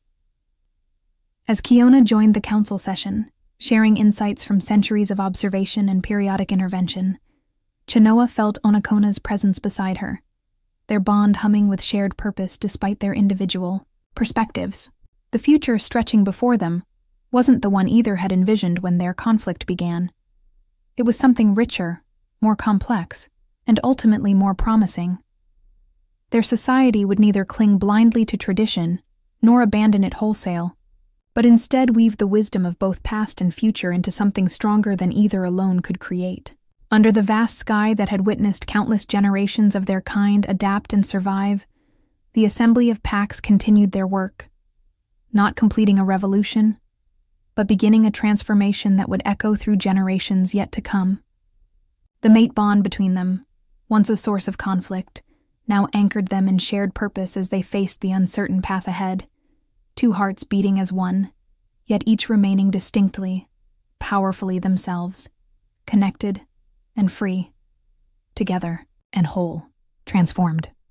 As Kiona joined the council session, sharing insights from centuries of observation and periodic intervention, Chenoa felt Onokona's presence beside her, their bond humming with shared purpose despite their individual perspectives. The future stretching before them wasn't the one either had envisioned when their conflict began. It was something richer, more complex, and ultimately more promising. Their society would neither cling blindly to tradition nor abandon it wholesale, but instead weave the wisdom of both past and future into something stronger than either alone could create. Under the vast sky that had witnessed countless generations of their kind adapt and survive, the Assembly of Pax continued their work, not completing a revolution, but beginning a transformation that would echo through generations yet to come. The mate bond between them, once a source of conflict, now anchored them in shared purpose as they faced the uncertain path ahead, 2 hearts beating as one, yet each remaining distinctly, powerfully themselves, connected and free, together and whole, transformed.